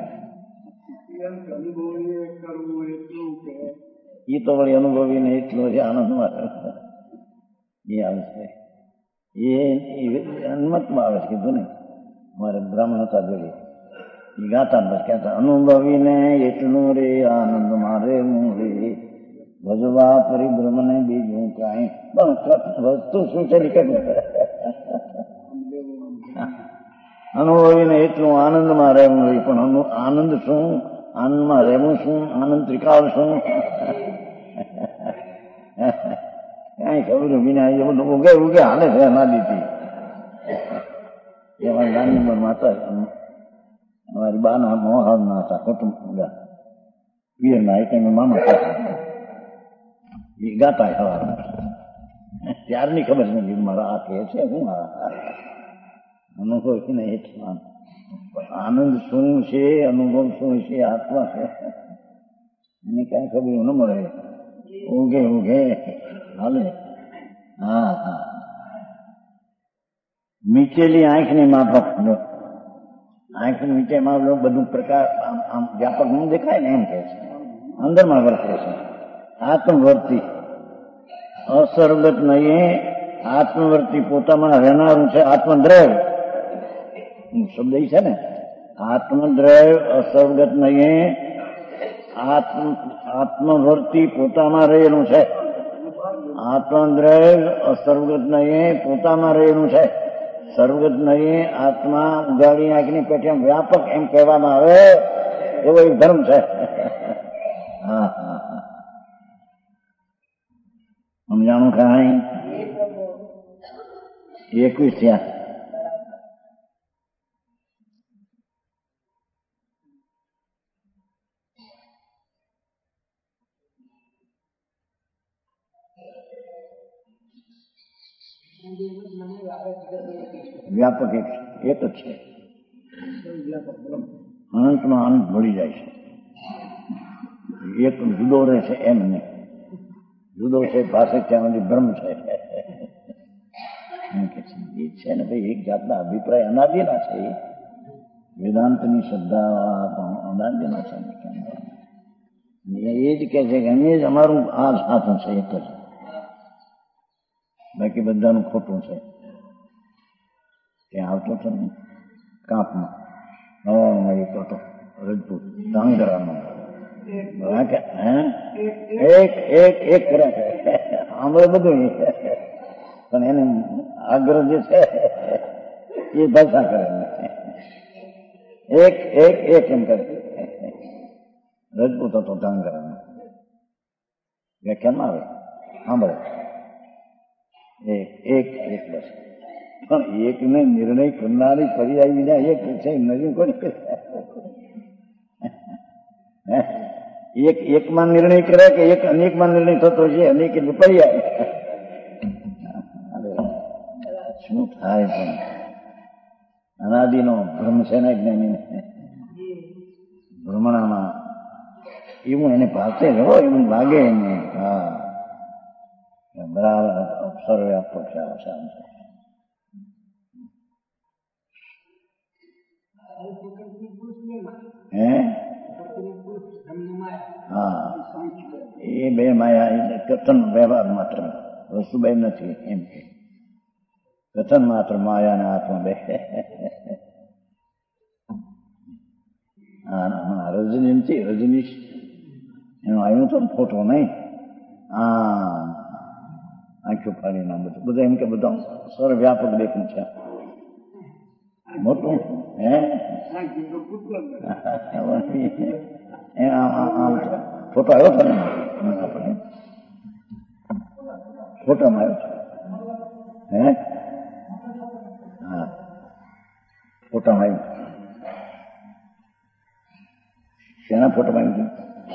એ તો વળી અનુભવીને એટલો છે આનંદમાં એ આવે છે. એ અનમતમાં આવે છે. કીધું ને મારે બ્રાહ્મણ હતા જોડે એ ગાતા બસ કહેતા અનુભવીને એટલું રે આનંદ મારે રે ભજવા પરિભ્રમ ને બીજું કાંઈ વસ્તુ શું છે નીકળ્યું. અનુભવીને એટલું આનંદમાં રહેવું હોય પણ આનંદ શું, આનંદમાં રહેવું શું, આનંદ ત્રિકાળ શું કઈ ખબર વિના એ બધું ઉગે ઉગે હાલે છે. ના દીધી એમાં નાની ઉંમરમાં હતા અમારી બાના મોહનના હતા કુટુંબ પિયરના એક મામા એ ગાતા ખબર ત્યારની ખબર નથી મારા આ કે છે હું અનુભવ ને એટલા આનંદ શું છે, અનુભવ શું છે, આત્મા છે એની કઈ ખબર ન મળે. ઉગે ઉગે હાલે. હા હા મીચેલી આંખની માફક આંખ નીચે માં બધું પ્રકાર આમ વ્યાપક નું દેખાય ને એમ કે છે. અંદરમાં વર્તે છે આત્મવર્તી અસર્ગત નહીં આત્મવર્તી પોતામાં રહેનારું છે. આત્મદ્રવ્ય શબ્દ છે ને આત્મદ્રવ્ય અસર્ગત નહીં આત્મ આત્મવર્તી પોતામાં રહેલું છે. આત્મદ્રવ્ય સર્વગત નહીં પોતામાં રહેલું છે. સર્વગત નહીં આત્મા ઉગાડી નાખીની પેટે વ્યાપક એમ કહેવામાં આવે એવો એક ધર્મ છે. હા હા હા સમજાણું કાંઈ એકવીસ થયા. વ્યાપક એક એક જ છે. અનંતમાં અનંત ભળી જાય છે. એક જુદો રહે છે એમ નહીં. જુદો છે પાસે ત્યાં સુધી બ્રહ્મ છે. એ છે ને ભાઈ એક જાતના અભિપ્રાય અનાદિના છે. વેદાંતની શ્રદ્ધા પણ અનાદિના છે. એ જ કે છે કે અમે જ અમારું આ સાધન છે એક જ, બાકી બધાનું ખોટું છે. ત્યાં આવતો હતો ને કાપમાં નવો હતો રજપૂત ધાંગરાનો એક એક એક કરે આંબળે બધું, પણ એને આગ્રહ જે છે એ ભાષા કરે એક એક એક એમ કરે. રજપૂત હતો ધાંગરાનો વ્યાખ્યાનમાં આવે સાંભળે એક એક એક બસ. પણ એકને નિર્ણય કરનારી પર્યાય વિના એક છે નજીક કોને કરે? એક એકમાં નિર્ણય કરે કે એક અનેકમાં નિર્ણય થતો છે? અનેક એટલે પર્યાય. શું થાય પણ અનાદિનો ભ્રમ છે ને જ્ઞાની ભ્રમણામાં એવું એને ભાષે હો એવું લાગે એને. હા બરાબર સર્વવ્યાપક છે. હે હા એ બે માયા કથન વ્યવહાર માત્ર વસ્તુ બે નથી એમ કે કથન માત્ર માયા ને આત્મા બે. હા રજની નથી રજનીશ એનું આવ્યું તો ફોટો નહીં. હા આંખો ફાડી ના બધું બધા એમ કે બધા સર્વવ્યાપક દેખું છે મોટું. હે ફોટો આવ્યો હતો ને આપણે ફોટામાં આવ્યો છે. હે હા ફોટામાં આવ્યું. શેના ફોટામાં આવ્યું?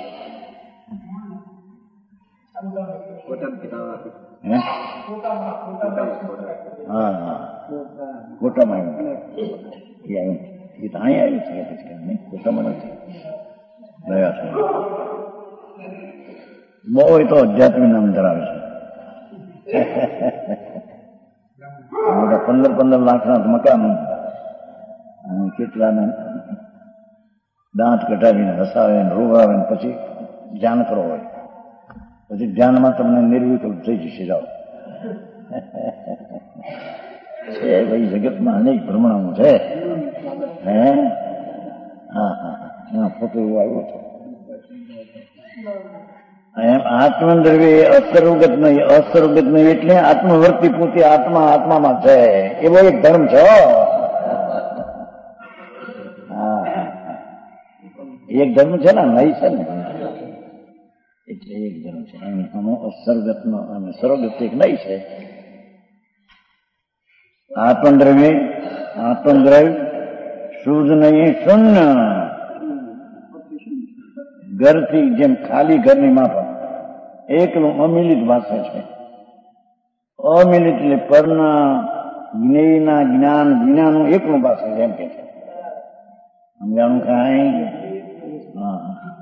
હે હા હા ફોટામાં આવ્યું. એ આવ્યું એ તો અહીં આવ્યું છે પછી ફોટામાં નથી ગયા છે. બહુ એ તો અધ્યાત્મિક નામ ધરાવે છે. બધા પંદર પંદર લાખના મકાન અને કેટલાને દાંત કઢાવીને હસાવે ને રોવાવે ને પછી ધ્યાન કરો હોય પછી ધ્યાનમાં તમને નિર્વિકલ્પ થઈ જશે. જાઓ છે ભાઈ જગતમાં અનેક ભ્રમણાઓ છે. હે હા હા હા ફોટો એવું આવ્યો છે. એમ આત્મદ્રવ્ય અસર્વગત નહીં. અસર્વગત નહીં એટલે આત્મવર્તી પોતે આત્મા આત્મામાં છે એવો એક ધર્મ છે. હા એક ધર્મ છે ને નહીં છે ને એટલે એક ધર્મ છે. એમ અસર્વગત નો અને સર્વગત એક નહીં છે. આત્મદ્રવ્ય આત્મદ્રવ્ય શુદ્ધ નહીં શૂન્ય. ઘરથી જેમ ખાલી ઘરની માફક એકલું અમિલિત ભાષે છે. અમિલિત એટલે પરના જ્ઞેયના જ્ઞાન વિનાનું એકલું ભાષે છે એમ કે છે. સમજાણું કાંઈ? હા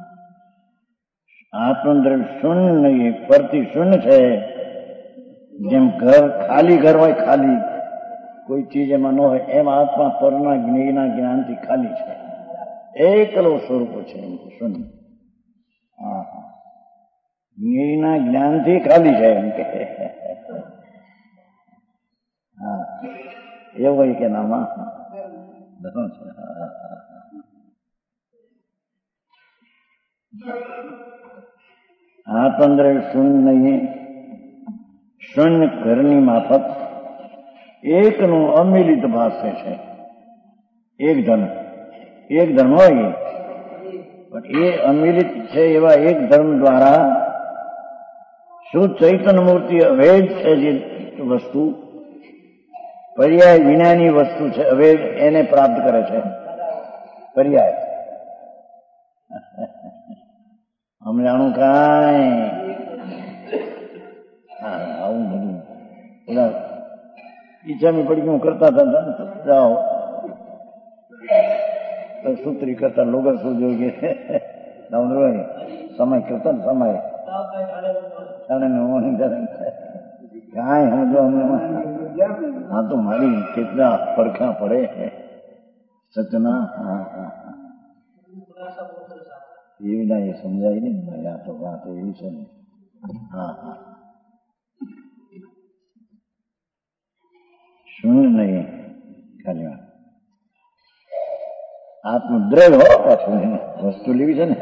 આત્મદ્રવ્ય શૂન્ય નહીં પરથી શૂન્ય છે. જેમ ઘર ખાલી ઘર હોય ખાલી કોઈ ચીજ એમાં ન હોય એમ આત્મા પરના જ્ઞેયના જ્ઞાનથી ખાલી છે. એકલો સ્વરૂપ છે એમ શૂન્ય. હા હા જ્ઞેયના જ્ઞાનથી ખાલી છે એમ કે. હા એવું કે નામાં આત્મદ્રય શૂન્ય નહીં, શૂન્ય ઘરની માફક એકનું અમિલિત ભાષ્ય છે. એક ધર્મ એક ધર્મ હોય પણ એ અમિલિત છે એવા એક ધર્મ દ્વારા શું ચૈતન્ય મૂર્તિ અવેદ છે જે વસ્તુ પર્યાય વિનાની વસ્તુ છે અવેદ એને પ્રાપ્ત કરે છે. પર્યાય સમજાણું કાંઈ હા આવું બધું બધા ઈચ્છાની પડી કરતા હતા જાઓ તો સૂત્રી કરતા લોકો શું જોઈએ સમય કરતા ને સમય કાંઈ સમજો હા તો મારી કેટલા પડખા પડે સચના હા હા એવી ના એ સમજાય ને આ તો વાત એવી છે ને હા હા શું નહીં ખાલી આત્મદ્રય હો પાછું વસ્તુ લેવી છે ને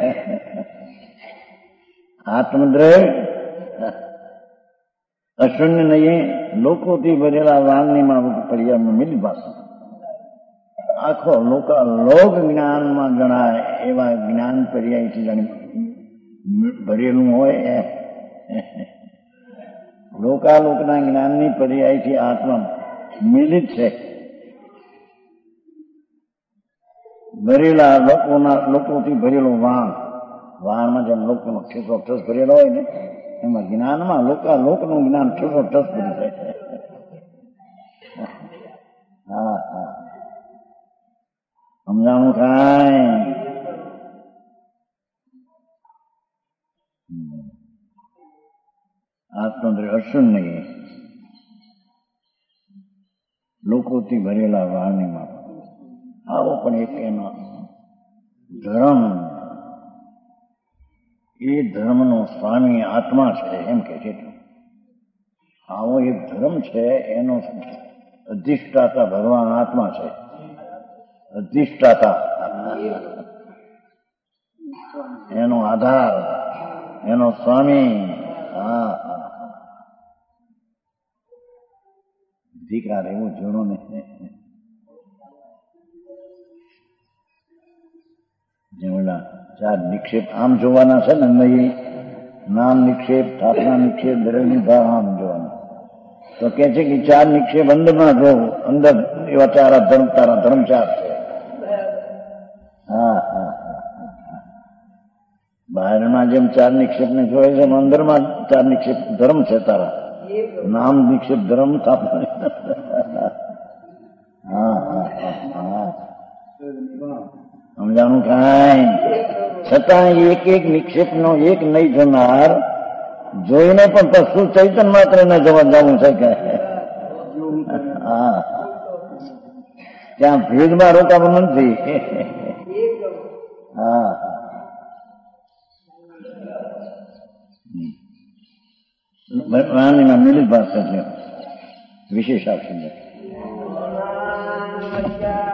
આત્મદ્રય અશૂન્ય નહીં લોકોથી ભરેલા વાંગની માં પર્યામાં મિલી પાસે આખો લોક જ્ઞાનમાં ગણાય એવા જ્ઞાન પર્યાયથી જાણી ભરેલું હોય લોકાલોકના જ્ઞાનની પર્યાયથી આત્મા મિલિત છે. ભરેલા લોકોના લોકોથી ભરેલો વાણ વાણમાં જેમ લોકોનો ઠેસો ઠસ ભરેલો હોય ને એમાં જ્ઞાનમાં લોકા લોકનું જ્ઞાન ઠેસો ઠસ ભરી જાય. હા હા સમજાણું કાંઈ આત્મદ્રય અશૂન્ય નહીં લોકોથી ભરેલા વાણીમાં આવો પણ એક એનો ધર્મ એ ધર્મનો સ્વામી આત્મા છે એમ કે છે. આવો એક ધર્મ છે એનો અધિષ્ઠાતા ભગવાન આત્મા છે. અધિષ્ઠાતા એનો આધાર એનો સ્વામી હા હા અધિકાર એવું જોડો ને જેવડા ચાર નિક્ષેપ આમ જોવાના છે ને નહીં નામ નિક્ષેપ સ્થાપના નિક્ષેપ દરેકની ભાવ આમ જોવાના તો કે છે કે ચાર નિક્ષેપ અંદરમાં જો અંદર એવા ચાર ધર્મ તારા ધર્મ ચાર છે. હા હા બહારમાં જેમ ચાર નિક્ષેપ ને જોયે છે અંદરમાં ચાર નિક્ષેપ ધર્મ છે તારા નામ નિક્ષેપ ધર્મ સ્થાપના હા હા હા સમજાણું કાંઈ છતાં એક એક નિક્ષેપ નો એક નહીં જોનાર જોઈને પણ પશુ ચૈતન માત્ર ને જવા જવું છે કે હા ત્યાં ભેદમાં રોકાવું નથી. હા વાણીમાં મિલિત ભાષા છે વિશેષ આવશે.